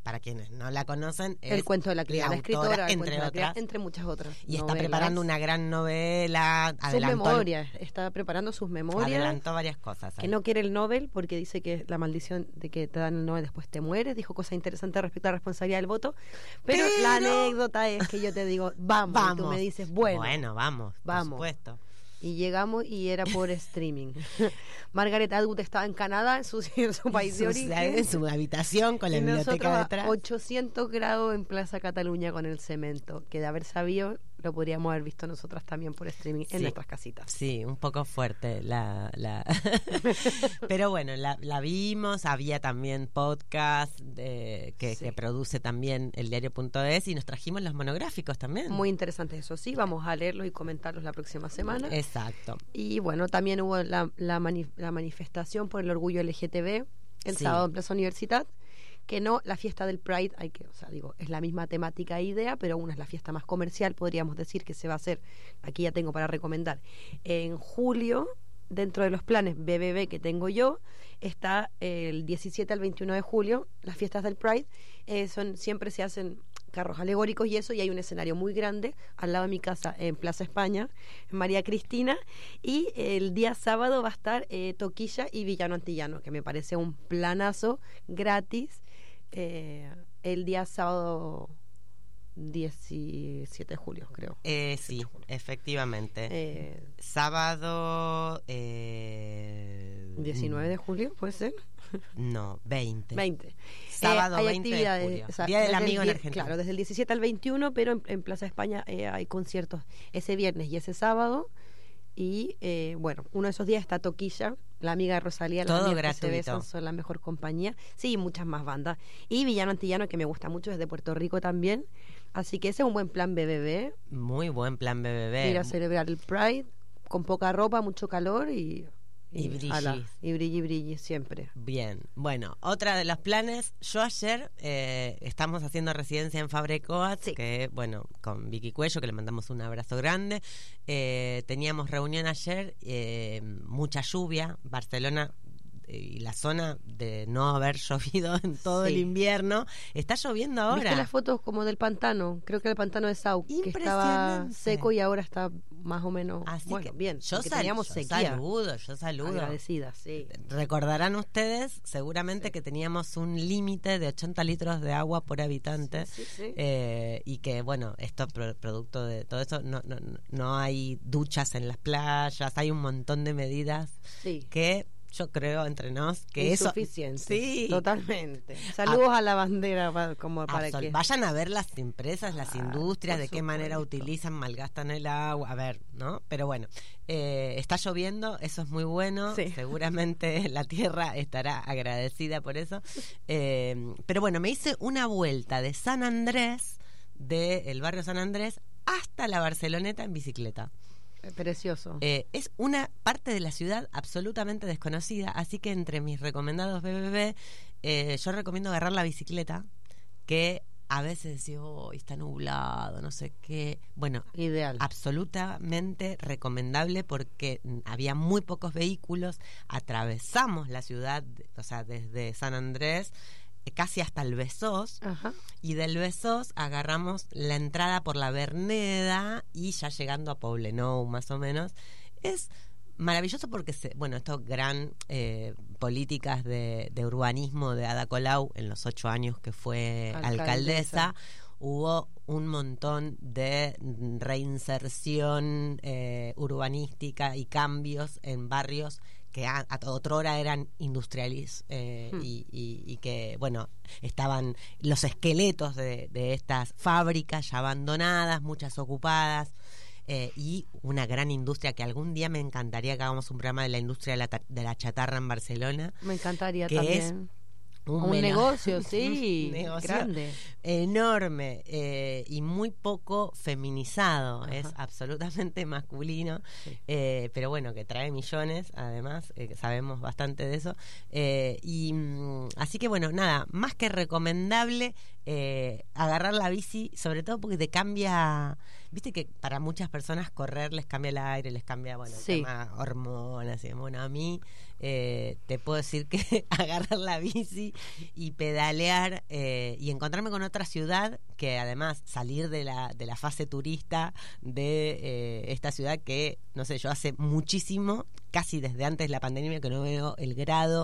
para quienes no la conocen, es El cuento de la criada, la escritora, el entre cuento de la criada, otras. entre muchas otras. Y está novelas. preparando una gran novela. Sus adelantó- memorias, está preparando sus memorias. Adelantó varias cosas. Que ahí. no quiere el Nobel porque dice que la maldición de que te dan el Nobel después te mueres. Dijo cosas interesantes respecto a la responsabilidad del voto. Pero, Pero- la anécdota es que yo te digo, vamos, Vamos. y tú me dices, bueno, Bueno, vamos, vamos. por supuesto. Y llegamos y era por streaming. Margaret Atwood estaba en Canadá, en su, en su país de Su- origen. En su habitación con la Y biblioteca nosotros a detrás. ochocientos grados en Plaza Cataluña con el cemento, que de haber sabido lo podríamos haber visto nosotras también por streaming en Sí. nuestras casitas. Sí, un poco fuerte la, la... pero bueno, la, la vimos, había también podcast de, que, Sí. que produce también el diario punto es y nos trajimos los monográficos también. Muy interesantes, eso sí, vamos a leerlos y comentarlos la próxima semana. Exacto. Y bueno, también hubo la, la, mani- la manifestación por el orgullo L G T B el Sí. sábado en Plaza Universitat, que no la fiesta del Pride, hay que, o sea, digo, es la misma temática e idea, pero una es la fiesta más comercial, podríamos decir que se va a hacer, aquí ya tengo para recomendar, en julio, dentro de los planes B B B que tengo yo, está el diecisiete al veintiuno de julio, las fiestas del Pride, eh, son siempre se hacen carros alegóricos y eso, y hay un escenario muy grande al lado de mi casa en Plaza España, en María Cristina, y el día sábado va a estar eh, Toquilla y Villano Antillano, que me parece un planazo gratis, eh, el día sábado diecisiete de julio, creo. Eh, sí, efectivamente. Eh, Sábado... Eh, diecinueve de julio, ¿puede ser? No, veinte. veinte. Sábado Eh, hay veinte de actividades, julio. o sea, Día del desde el Amigo en die- Argentina. Claro, desde el diecisiete al veintiuno, pero en, en Plaza España eh, hay conciertos ese viernes y ese sábado. Y eh, bueno, uno de esos días está Toquilla, la amiga de Rosalía, las Todo amigas que se gratuito. besan, son la mejor compañía. Sí, muchas más bandas. Y Villano Antillano, que me gusta mucho, es de Puerto Rico también. Así que ese es un buen plan B B B. Muy buen plan B B B. Ir a celebrar el Pride con poca ropa, mucho calor y... Y brillis. ala, y brilli, brilli siempre. Bien, bueno, otra de los planes, yo ayer eh, estamos haciendo residencia en Fabrecoat, Sí. que bueno, con Vicky Cuello, que le mandamos un abrazo grande, eh, teníamos reunión ayer, eh, mucha lluvia, Barcelona eh, y la zona de no haber llovido en todo Sí. el invierno, está lloviendo ahora. ¿Viste las fotos como del pantano? Creo que el pantano de Sau, que estaba Impresionante. seco y ahora está más o menos, Así bueno, que bien, yo, porque sal- teníamos yo sequía. saludo, yo saludo. Agradecida, sí. Recordarán ustedes seguramente Sí. que teníamos un límite de ochenta litros de agua por habitante Sí, sí, sí. eh, y que bueno, esto pro- producto de todo eso, no, no, no hay duchas en las playas, hay un montón de medidas Sí. que yo creo entre nos que eso Insuficiente. sí, Totalmente. Saludos a, la bandera pa- como para Absol- que vayan a ver las empresas, las Ah, industrias, por de qué manera supuesto. utilizan, malgastan el agua, a ver, ¿no? Pero bueno, eh, está lloviendo, eso es muy bueno, Sí. seguramente la tierra estará agradecida por eso. Eh, pero bueno, me hice una vuelta de San Andrés, del barrio San Andrés, hasta la Barceloneta en bicicleta. precioso. Eh, es una parte de la ciudad absolutamente desconocida, así que entre mis recomendados B B B, eh, yo recomiendo agarrar la bicicleta, que a veces decís, oh, está nublado, no sé qué. Bueno, Ideal. absolutamente recomendable porque mm, había muy pocos vehículos, atravesamos la ciudad, o sea, desde San Andrés eh, casi hasta el Besós, Ajá. y del Besós agarramos la entrada por la Verneda y ya llegando a Poblenou más o menos. Es maravilloso porque, se, bueno, estas gran eh, políticas de, de urbanismo de Ada Colau en los ocho años que fue Alcaldesa. alcaldesa, hubo un montón de reinserción eh, urbanística y cambios en barrios que a, a otrora eran industriales eh, Hmm. y, y, y que, bueno, estaban los esqueletos de, de estas fábricas ya abandonadas, muchas ocupadas, eh, y una gran industria que algún día me encantaría que hagamos un programa de la industria de la, ta- de la chatarra en Barcelona, Me encantaría que también. es un, melo- negocio, sí, un negocio grande. enorme eh, y muy poco feminizado. Ajá. Es absolutamente masculino, Sí. eh, pero bueno, que trae millones además, eh, que sabemos bastante de eso, eh, y mm, así que bueno, nada, más que recomendable eh, agarrar la bici, sobre todo porque te cambia, viste que para muchas personas correr les cambia el aire, les cambia, bueno, el Sí. tema hormonas, y bueno, a mí eh, te puedo decir que agarrar la bici y pedalear eh, y encontrarme con otra ciudad, que además salir de la, de la fase turista de eh, esta ciudad que, no sé, yo hace muchísimo, casi desde antes de la pandemia, que no veo el grado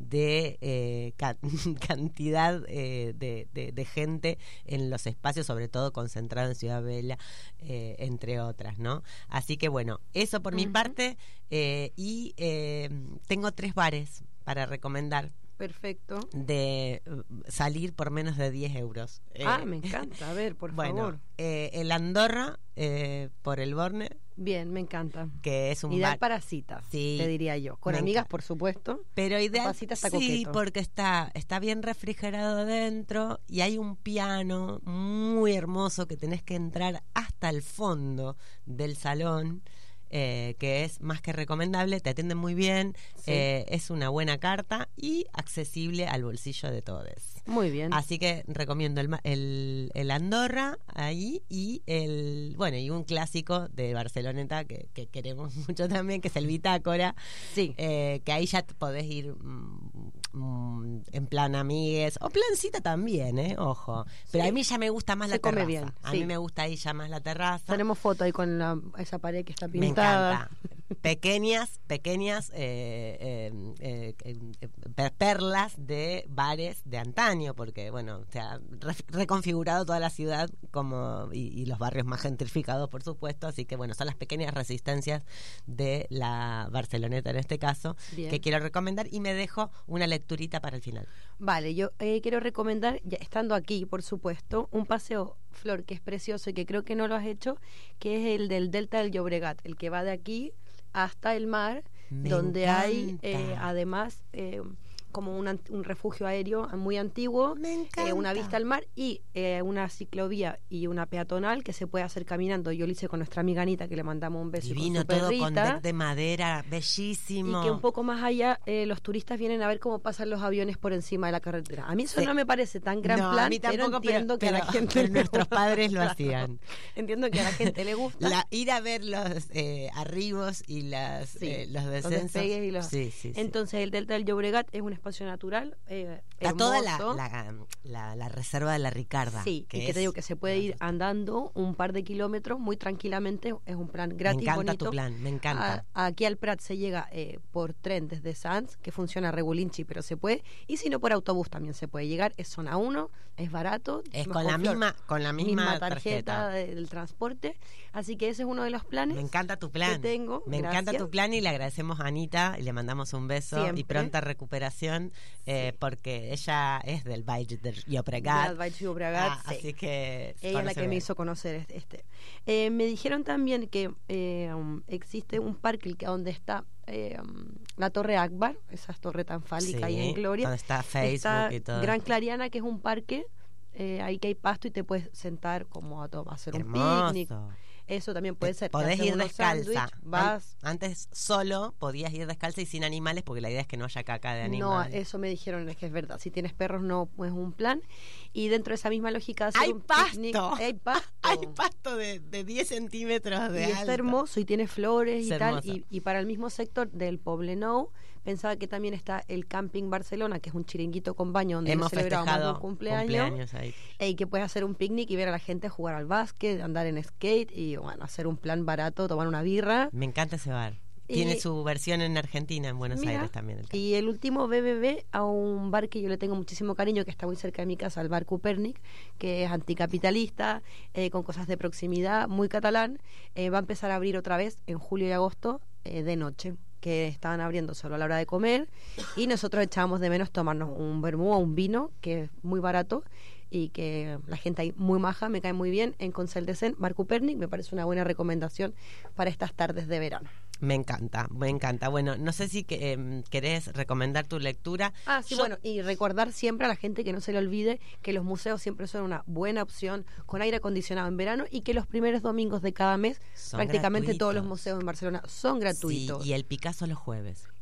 de eh, ca- cantidad eh, de, de, de gente en los espacios, sobre todo concentrado en Ciudad Bella, eh, entre otras, ¿no? Así que bueno, eso por mi Ujú. parte, eh, y eh, tengo tres bares para recomendar Perfecto. de uh, salir por menos de diez euros. Ah, Eh, me encanta. A ver, por bueno, favor. eh, el Andorra, eh, por el Borne, Bien, me encanta. que es un Ideal bar... para citas, Sí, te diría yo. Con me amigas, encanta. por supuesto. Pero ideal, Para citas está sí, coqueto. porque está, está bien refrigerado adentro y hay un piano muy hermoso que tenés que entrar hasta el fondo del salón. Eh, que es más que recomendable, te atienden muy bien, Sí. eh, es una buena carta y accesible al bolsillo de todos. Muy bien. Así que recomiendo el, ma- el, el Andorra ahí y el, bueno, y un clásico de Barceloneta que, que queremos mucho también, que es el Bitácora. Sí. Eh, que ahí ya te podés ir mm, mm, en plan amigues o plan cita también, eh, ojo. Pero Sí. a mí ya me gusta más Se la come terraza. bien, A sí. mí me gusta ahí ya más la terraza. Tenemos foto ahí con la, esa pared que está Me pintada. encanta. Pequeñas, pequeñas eh, eh, eh, eh, eh, perlas de bares de antaño, porque bueno, se ha re- reconfigurado toda la ciudad como y, y los barrios más gentrificados, por supuesto, así que bueno, son las pequeñas resistencias de la Barceloneta en este caso, Bien. que quiero recomendar y me dejo una lecturita para el final. Vale, yo eh, quiero recomendar, ya estando aquí, por supuesto, un paseo, Flor, que es precioso y que creo que no lo has hecho, que es el del Delta del Llobregat, el que va de aquí hasta el mar, Me donde hay encanta. eh, además eh, como un, ant- un refugio aéreo muy antiguo, Me eh, encanta. una vista al mar y eh, una ciclovía y una peatonal que se puede hacer caminando. Yo lo hice con nuestra amiga Anita, que le mandamos un beso y con Divino, su todo con perrita. deck de madera, Y bellísimo. que un poco más allá eh, los turistas vienen a ver cómo pasan los aviones por encima de la carretera. A mí eso Sí. no me parece tan gran No, a plan, mí pero tampoco, pero- entiendo que a la pero- gente pero le nuestros gusta. padres lo Claro. hacían. Entiendo que a la gente le gusta. La, ir a ver los eh, arribos y las, Sí, eh, los los descensos. despegues y los- Sí, sí, sí. Entonces el Delta del Llobregat es un espacio natural eh, Está toda la, hermoso. la, la, la reserva de la Ricarda. Sí, que y que es- te digo que se puede ir andando un par de kilómetros muy tranquilamente, es un plan Me gratis, encanta bonito. tu plan, me encanta. A- aquí al Prat se llega eh, por tren desde Sanz, que funciona regulinchi, pero se puede, y si no por autobús también se puede llegar, es zona uno, es barato. Es dijimos con la Flor, misma, con la misma, tarjeta, tarjeta. de- del transporte, así que ese es uno de los planes. Me encanta tu plan. que tengo, Me encanta gracias. tu plan y le agradecemos a Anita y le mandamos un beso Siempre. y pronta recuperación eh, porque ella es del Valle del Llobregat. Del Valle del Llobregat, Ah, sí. Así que Ella es la conoce que me bien. hizo conocer este. este. Eh, me dijeron también que eh, um, existe un parque el que- donde está eh, um, la Torre Akbar, esa torre tan fálica ahí Sí, en Gloria. donde está Facebook Está y todo. Gran Clariana, que es un parque, eh, ahí que hay pasto y te puedes sentar como a, to- a hacer un Hermoso. picnic. Eso también puede ser. te Podés haces ir unos descalza. sándwich, vas. An- Antes solo podías ir descalza y sin animales porque la idea es que no haya caca de No, animales. eso me dijeron, es que es verdad. Si tienes perros, no es un plan. Y dentro de esa misma lógica, hacer ¡Hay un pasto! picnic. Hay pasto. Hay pasto de, de diez centímetros de y está alto. hermoso y tiene flores Es y tal. hermoso. Y, y para el mismo sector del Poblenou, pensaba que también está el Camping Barcelona, que es un chiringuito con baño donde Hemos celebramos festejado un cumpleaños. cumpleaños ahí. Y que puedes hacer un picnic y ver a la gente jugar al básquet, andar en skate y bueno, hacer un plan barato, tomar una birra. Me encanta ese bar. Y- Tiene su versión en Argentina, en Buenos Mira, Aires también. El y el último B B B a un bar que yo le tengo muchísimo cariño, que está muy cerca de mi casa, el bar Copernic, que es anticapitalista, eh, con cosas de proximidad, muy catalán. Eh, va a empezar a abrir otra vez en julio y agosto eh, de noche, que estaban abriendo solo a la hora de comer y nosotros echábamos de menos tomarnos un vermú o un vino, que es muy barato y que la gente ahí muy maja, me cae muy bien, en Consell de Sen, bar Copernic, me parece una buena recomendación para estas tardes de verano. Me encanta, me encanta. Bueno, no sé si que, eh, querés recomendar tu lectura. Ah, sí, Yo- bueno, y recordar siempre a la gente que no se le olvide que los museos siempre son una buena opción con aire acondicionado en verano y que los primeros domingos de cada mes Son prácticamente gratuitos. todos los museos en Barcelona son gratuitos. Sí, y el Picasso los jueves.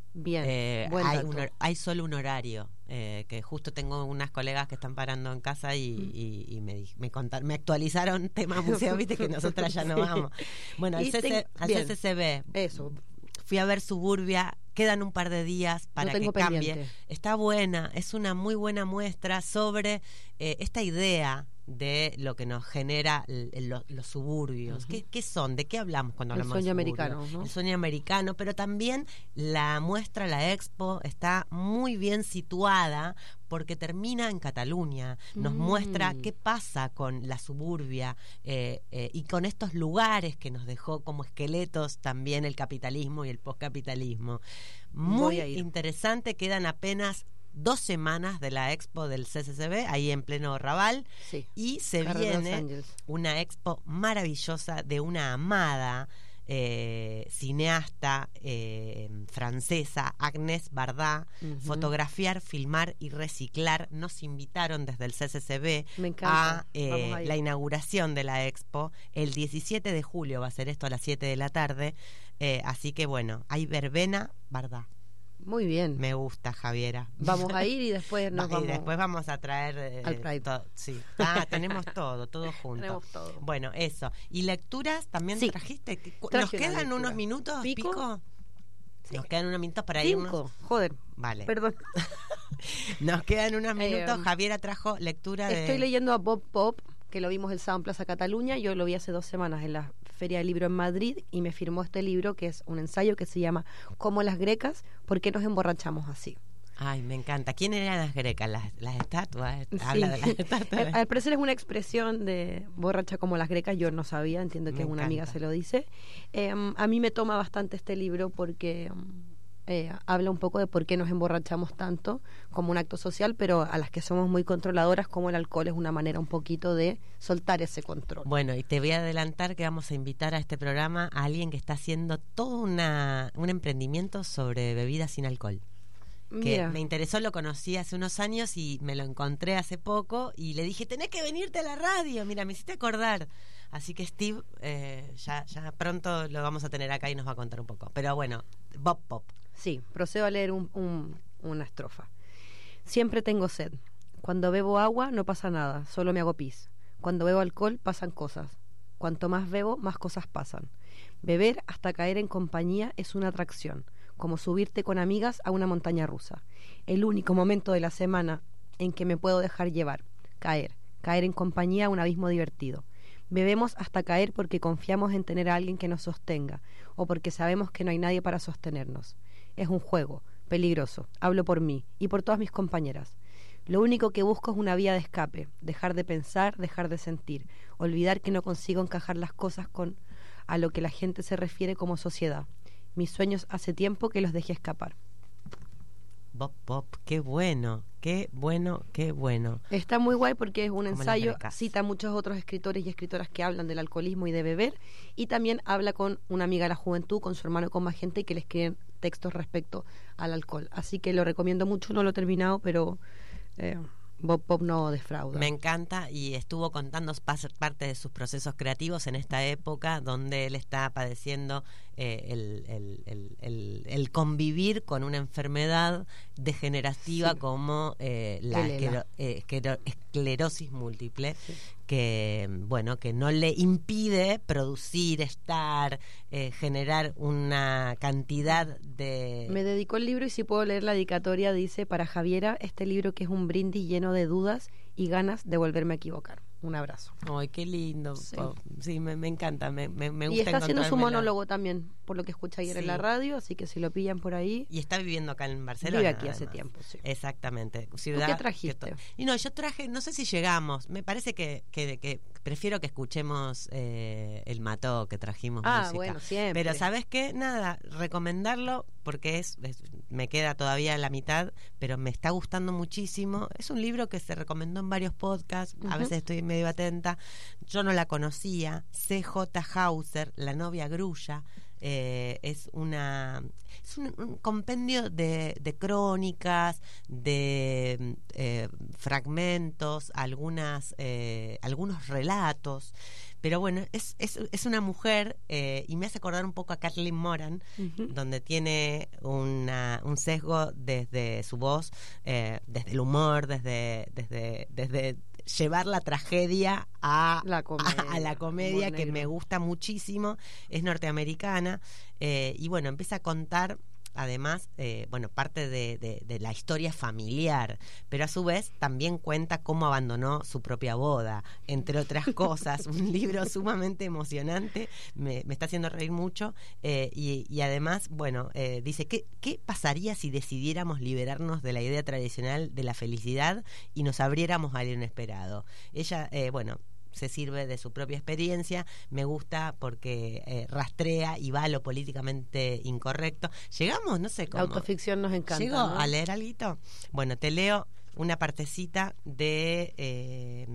Bien, Eh, buen hay, dato. un hor- hay solo un horario, eh, que justo tengo unas colegas que están parando en casa y, Mm. y, y me, di- me contaron, me actualizaron tema museo, viste que nosotras ya no Sí. vamos. Bueno, al, Y C C ten- al bien. C C C B Eso. fui a ver Suburbia, quedan un par de días para tengo que cambie. pendiente. Está buena, es una muy buena muestra sobre eh, esta idea de lo que nos genera l- lo- los suburbios. Ujú. ¿Qué, qué son? ¿De qué hablamos cuando El hablamos de sueño suburbio? americano, ¿no? El sueño americano, pero también la muestra, la expo, está muy bien situada porque termina en Cataluña. Nos Mm. muestra qué pasa con la suburbia eh, eh, y con estos lugares que nos dejó como esqueletos también el capitalismo y el postcapitalismo. Muy Voy a ir. interesante, quedan apenas dos semanas de la expo del C C C B, ahí en pleno Raval, Sí. y se Carrera Los viene Ángeles. una expo maravillosa de una amada eh, cineasta eh, francesa, Agnès Varda. Ujú. Fotografiar, filmar y reciclar. Nos invitaron desde el C C C B Me encanta. a eh, Vamos a ir. la inauguración de la expo. El diecisiete de julio va a ser esto a las siete de la tarde. Eh, así que bueno, hay verbena, Varda. Muy bien. Me gusta, Javiera. Vamos a ir y después nos Va- vamos y después vamos a traer eh, al Pride. to- sí. Ah, tenemos todo, todo junto. Tenemos todo. Bueno, eso. ¿Y lecturas también Sí. trajiste? ¿Qué- cu- Traje ¿Nos una quedan lectura. unos minutos, ¿Pico? Pico? Sí. Nos quedan unos minutos para Cinco. irnos. Joder. Vale. Perdón. Nos quedan unos minutos. Eh, Javiera trajo lectura de... Estoy leyendo a Bob Pop, que lo vimos el sábado en Plaza Cataluña. Yo lo vi hace dos semanas en la Feria del Libro en Madrid y me firmó este libro, que es un ensayo que se llama Como las grecas, ¿por qué nos emborrachamos así? Ay, me encanta. ¿Quién eran las grecas? Las, las estatuas. Habla de Sí. las estatuas. Al parecer es una expresión de borracha como las grecas, yo no sabía, entiendo que Me una amiga encanta. se lo dice. Eh, a mí me toma bastante este libro porque eh, habla un poco de por qué nos emborrachamos tanto como un acto social, pero a las que somos muy controladoras, como el alcohol es una manera un poquito de soltar ese control. Bueno, y te voy a adelantar que vamos a invitar a este programa a alguien que está haciendo todo una, un emprendimiento sobre bebidas sin alcohol. Que Mira. me interesó, lo conocí hace unos años y me lo encontré hace poco y le dije, tenés que venirte a la radio, mira, me hiciste acordar. Así que Steve, eh, ya, ya pronto lo vamos a tener acá y nos va a contar un poco. Pero bueno, Bob Pop. Sí, procedo a leer un, un- una estrofa. Siempre tengo sed. Cuando bebo agua no pasa nada, solo me hago pis. Cuando bebo alcohol pasan cosas. Cuanto más bebo, más cosas pasan. Beber hasta caer en compañía es una atracción, como subirte con amigas a una montaña rusa. El único momento de la semana en que me puedo dejar llevar, caer, caer en compañía a un abismo divertido. Bebemos hasta caer porque confiamos en tener a alguien que nos sostenga o porque sabemos que no hay nadie para sostenernos. Es un juego, peligroso, hablo por mí y por todas mis compañeras. Lo único que busco es una vía de escape, dejar de pensar, dejar de sentir, olvidar que no consigo encajar las cosas con a lo que la gente se refiere como sociedad. Mis sueños hace tiempo que los dejé escapar. Bob Pop, qué bueno, qué bueno, qué bueno. Está muy guay porque es un Como las ensayo, grecas. cita a muchos otros escritores y escritoras que hablan del alcoholismo y de beber, y también habla con una amiga de la juventud, con su hermano y con más gente, que le escriben textos respecto al alcohol. Así que lo recomiendo mucho, no lo he terminado, pero eh, Bob Pop no defrauda. Me encanta y estuvo contando pas- parte de sus procesos creativos en esta época donde él está padeciendo eh, el, el- el- el- el convivir con una enfermedad degenerativa Sí. como eh, la El ELA. esclero- eh, esclero- esclerosis múltiple, que bueno, que no le impide producir, estar, eh, generar una cantidad de... Me dedicó el libro y si puedo leer la dedicatoria, dice: para Javiera, este libro que es un brindis lleno de dudas y ganas de volverme a equivocar. Un abrazo. Ay, qué lindo. Sí. Pop. Sí, me, me encanta, me, me, me Y gusta está haciendo su encontrármela. monólogo también, por lo que escuché ayer Sí. en la radio, así que si lo pillan por ahí. Y está viviendo acá en Barcelona. Vive aquí hace además. tiempo, sí. Exactamente. ¿Tú Ciudad qué que trajiste? to- Y no, yo traje, no sé si llegamos. Me parece que, que, que prefiero que escuchemos eh, el Mató, que trajimos Ah, música. bueno, siempre. Pero ¿sabes qué? Nada, recomendarlo porque es, es- me queda todavía la mitad, pero me está gustando muchísimo. Es un libro que se recomendó en varios podcasts. A Ujú. veces estoy medio atenta. Yo no la conocía. C J Hauser, La novia grulla. Eh, es una es un, un compendio de, de crónicas, de eh, fragmentos, algunas eh, algunos relatos. Pero bueno, es, es, es una mujer eh, y me hace acordar un poco a Kathleen Moran, uh-huh. donde tiene una, un sesgo desde su voz, eh, desde el humor, desde, desde, desde llevar la tragedia a la comedia, a, a la comedia que me gusta muchísimo. Es norteamericana eh, y bueno, empieza a contar además, eh, bueno, parte de, de, de la historia familiar, pero a su vez también cuenta cómo abandonó su propia boda, entre otras cosas. Un libro sumamente emocionante, me, me está haciendo reír mucho eh, y, y además, bueno, eh, dice, ¿qué, ¿qué pasaría si decidiéramos liberarnos de la idea tradicional de la felicidad y nos abriéramos a lo inesperado? Ella, eh, bueno... se sirve de su propia experiencia, me gusta porque eh, rastrea y va a lo políticamente incorrecto. Llegamos, no sé cómo. La autoficción nos encanta. ¿Llegó ¿no? a leer algo? Bueno, te leo una partecita de eh,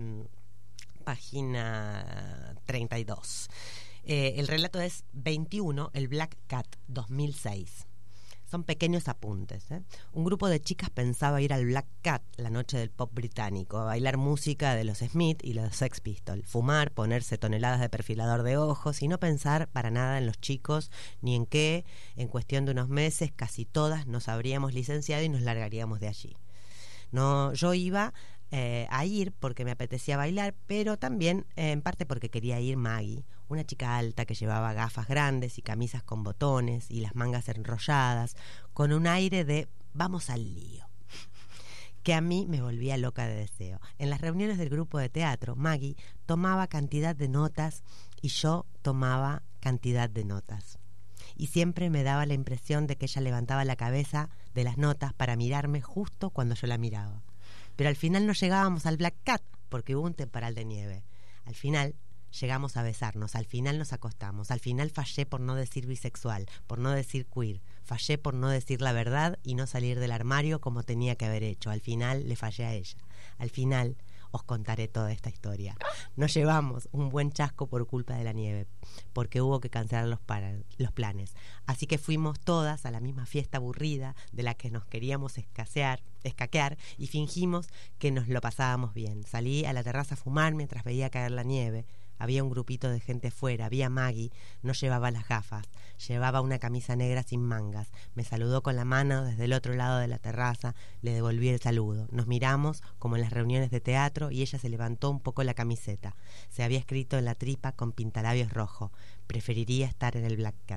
página treinta y dos. Eh, el relato es veintiuno, el Black Cat, dos mil seis. Son pequeños apuntes. ¿eh? Un grupo de chicas pensaba ir al Black Cat, la noche del pop británico, a bailar música de los Smith y los Sex Pistols, fumar, ponerse toneladas de perfilador de ojos y no pensar para nada en los chicos ni en qué, en cuestión de unos meses, casi todas nos habríamos licenciado y nos largaríamos de allí. No, yo iba eh, a ir porque me apetecía bailar, pero también eh, en parte porque quería ir Maggie, una chica alta que llevaba gafas grandes y camisas con botones y las mangas enrolladas, con un aire de vamos al lío, que a mí me volvía loca de deseo. En las reuniones del grupo de teatro, Maggie tomaba cantidad de notas y yo tomaba cantidad de notas. Y siempre me daba la impresión de que ella levantaba la cabeza de las notas para mirarme justo cuando yo la miraba. Pero al final no llegábamos al Black Cat porque hubo un temporal de nieve. Al final llegamos a besarnos, al final nos acostamos, al final fallé por no decir bisexual, por no decir queer, fallé por no decir la verdad y no salir del armario como tenía que haber hecho. Al final le fallé a ella. Al final os contaré toda esta historia. Nos llevamos un buen chasco por culpa de la nieve, porque hubo que cancelar los, para, los planes. Así que fuimos todas a la misma fiesta aburrida de la que nos queríamos escasear, escaquear y fingimos que nos lo pasábamos bien. Salí a la terraza a fumar mientras veía caer la nieve. Había un grupito de gente fuera, había Maggie, no llevaba las gafas, llevaba una camisa negra sin mangas, me saludó con la mano desde el otro lado de la terraza, le devolví el saludo, nos miramos como en las reuniones de teatro y ella se levantó un poco la camiseta, se había escrito en la tripa con pintalabios rojo, preferiría estar en el Black Cat.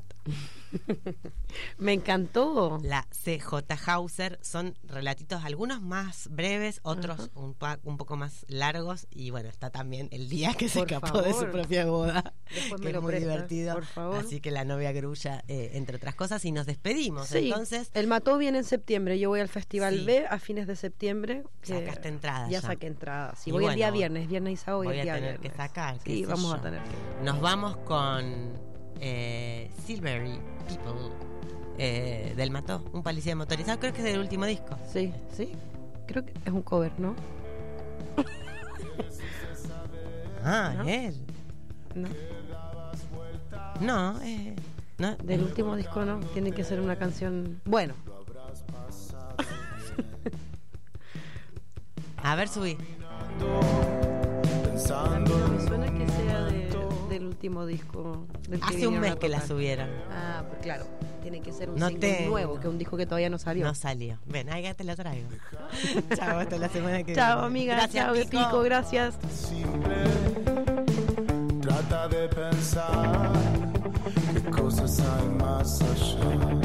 Me encantó. La C J Hauser, son relatitos, algunos más breves, otros un, pa- un poco más largos y bueno, está también el día que se por escapó favor. de su propia boda, Después que me es lo muy prestas, divertido, por favor. así que la novia grulla, eh, entre otras cosas, y nos despedimos. Sí, entonces el Mató viene en septiembre, yo voy al Festival Sí. B a fines de septiembre. que sacaste entradas Ya ya. saqué entradas, sí, Y voy el día bueno, viernes, viernes y sábado y voy el a día tener viernes. que sacar, qué Sí, sé vamos yo. a tener que... Nos vamos con eh, Silvery People eh, del Mató, un policía motorizado, creo que es del último disco. Sí, sí, creo que es un cover, ¿no? Ah, ¿No? él. No, No, eh, no, del último disco no, tiene que ser una canción... Bueno, a ver, subí. a mí no me suena que sea de- del último disco. Del que Hace un vinieron mes a que la tocar. subieron. Ah, pues claro, tiene que ser un No single tengo. nuevo, que un disco que todavía no salió. No salió. Ven, ahí ya te lo traigo. Chao, hasta la semana que viene. Chao, amiga. Gracias, Chao, Pico. Pico, gracias. Trata de pensar qué cosas hay más allá.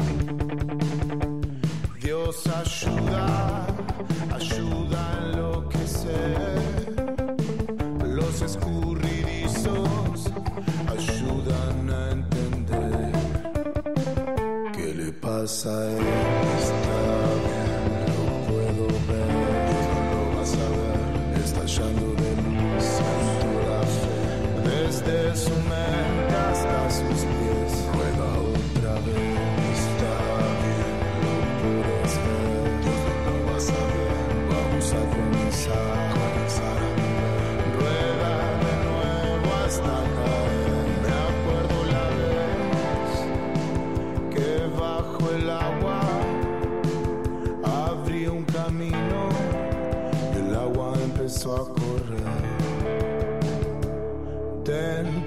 Dios ayuda, ayuda a enloquecer. Los escurridizos ayudan a entender qué le pasa a él. Está bien, lo puedo ver, no lo vas a ver, estallando de luz en toda fe. Desde su mente hasta sus pies, rueda otra vez. Está bien, lo puedes ver, no lo vas a ver, vamos a comenzar. Rueda de nuevo hasta caer. Me acuerdo la vez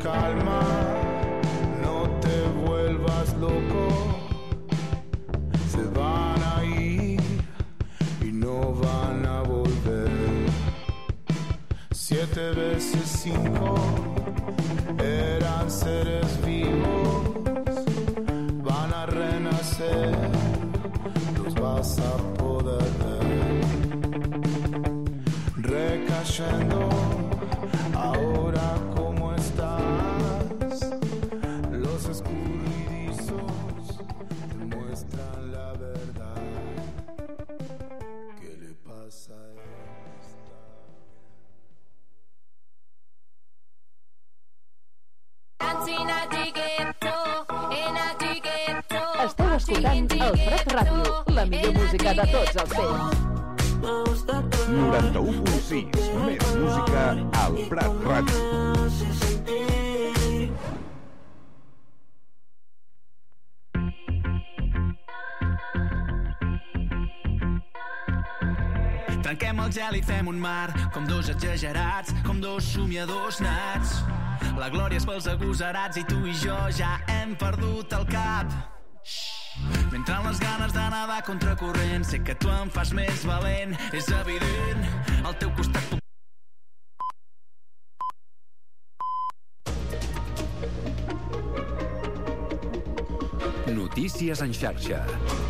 calma, no te vuelvas loco. Se van a ir y no van a volver. Siete veces cinco eran seres vivos, van a renacer, los vas a poder ver. Recayendo, ahora cómo estás, los escurridizos te muestran la verdad. ¿Qué le pasa a esta? Esteu escoltant el Prat Ràdio, la millor música de tots els temps. noranta-u punt sis, més música al Prat Ràdio. Trenquem el gel i fem un mar, com dos exagerats, com dos somiadors nats. La glòria és pels agosarats i tu i jo ja hem perdut el cap. M'entren les ganes de nedar contracorrent, sé que tu em fas més valent, és evident, al teu costat puc... Notícies en xarxa.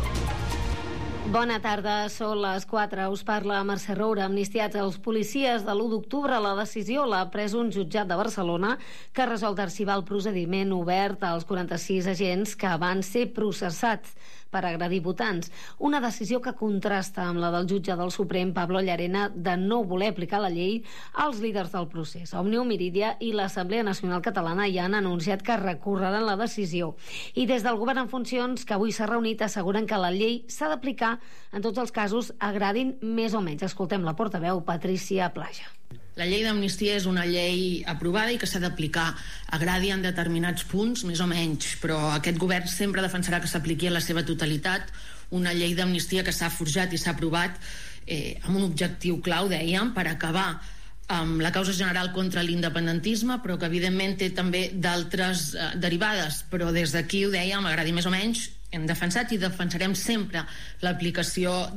Bona tarda, són les quatre. Us parla Mercè Roura. Amnistiats els policies de l'u d'octubre. La decisió l'ha pres un jutjat de Barcelona que ha resolt arxivar el procediment obert als quaranta-sis agents que van ser processats per agredir votants. Una decisió que contrasta amb la del jutge del Suprem, Pablo Llarena, de no voler aplicar la llei als líders del procés. Òmnium, Iridia i l'Assemblea Nacional Catalana ja han anunciat que recorreran la decisió. I des del govern en funcions, que avui s'ha reunit, asseguren que la llei s'ha d'aplicar en tots els casos, agradin més o menys. Escoltem la portaveu Patrícia Plaja. La llei d'amnistia és una llei aprovada i que s'ha d'aplicar, agradi en determinats punts, més o menys, però aquest govern sempre defensarà que s'apliqui en la seva totalitat una llei d'amnistia que s'ha forjat i s'ha aprovat eh, amb un objectiu clau, dèiem, per acabar amb la causa general contra l'independentisme, però que evidentment té també d'altres eh, derivades, però des d'aquí, ho dèiem, agradi més o menys, hem defensat i defensarem sempre l'aplicació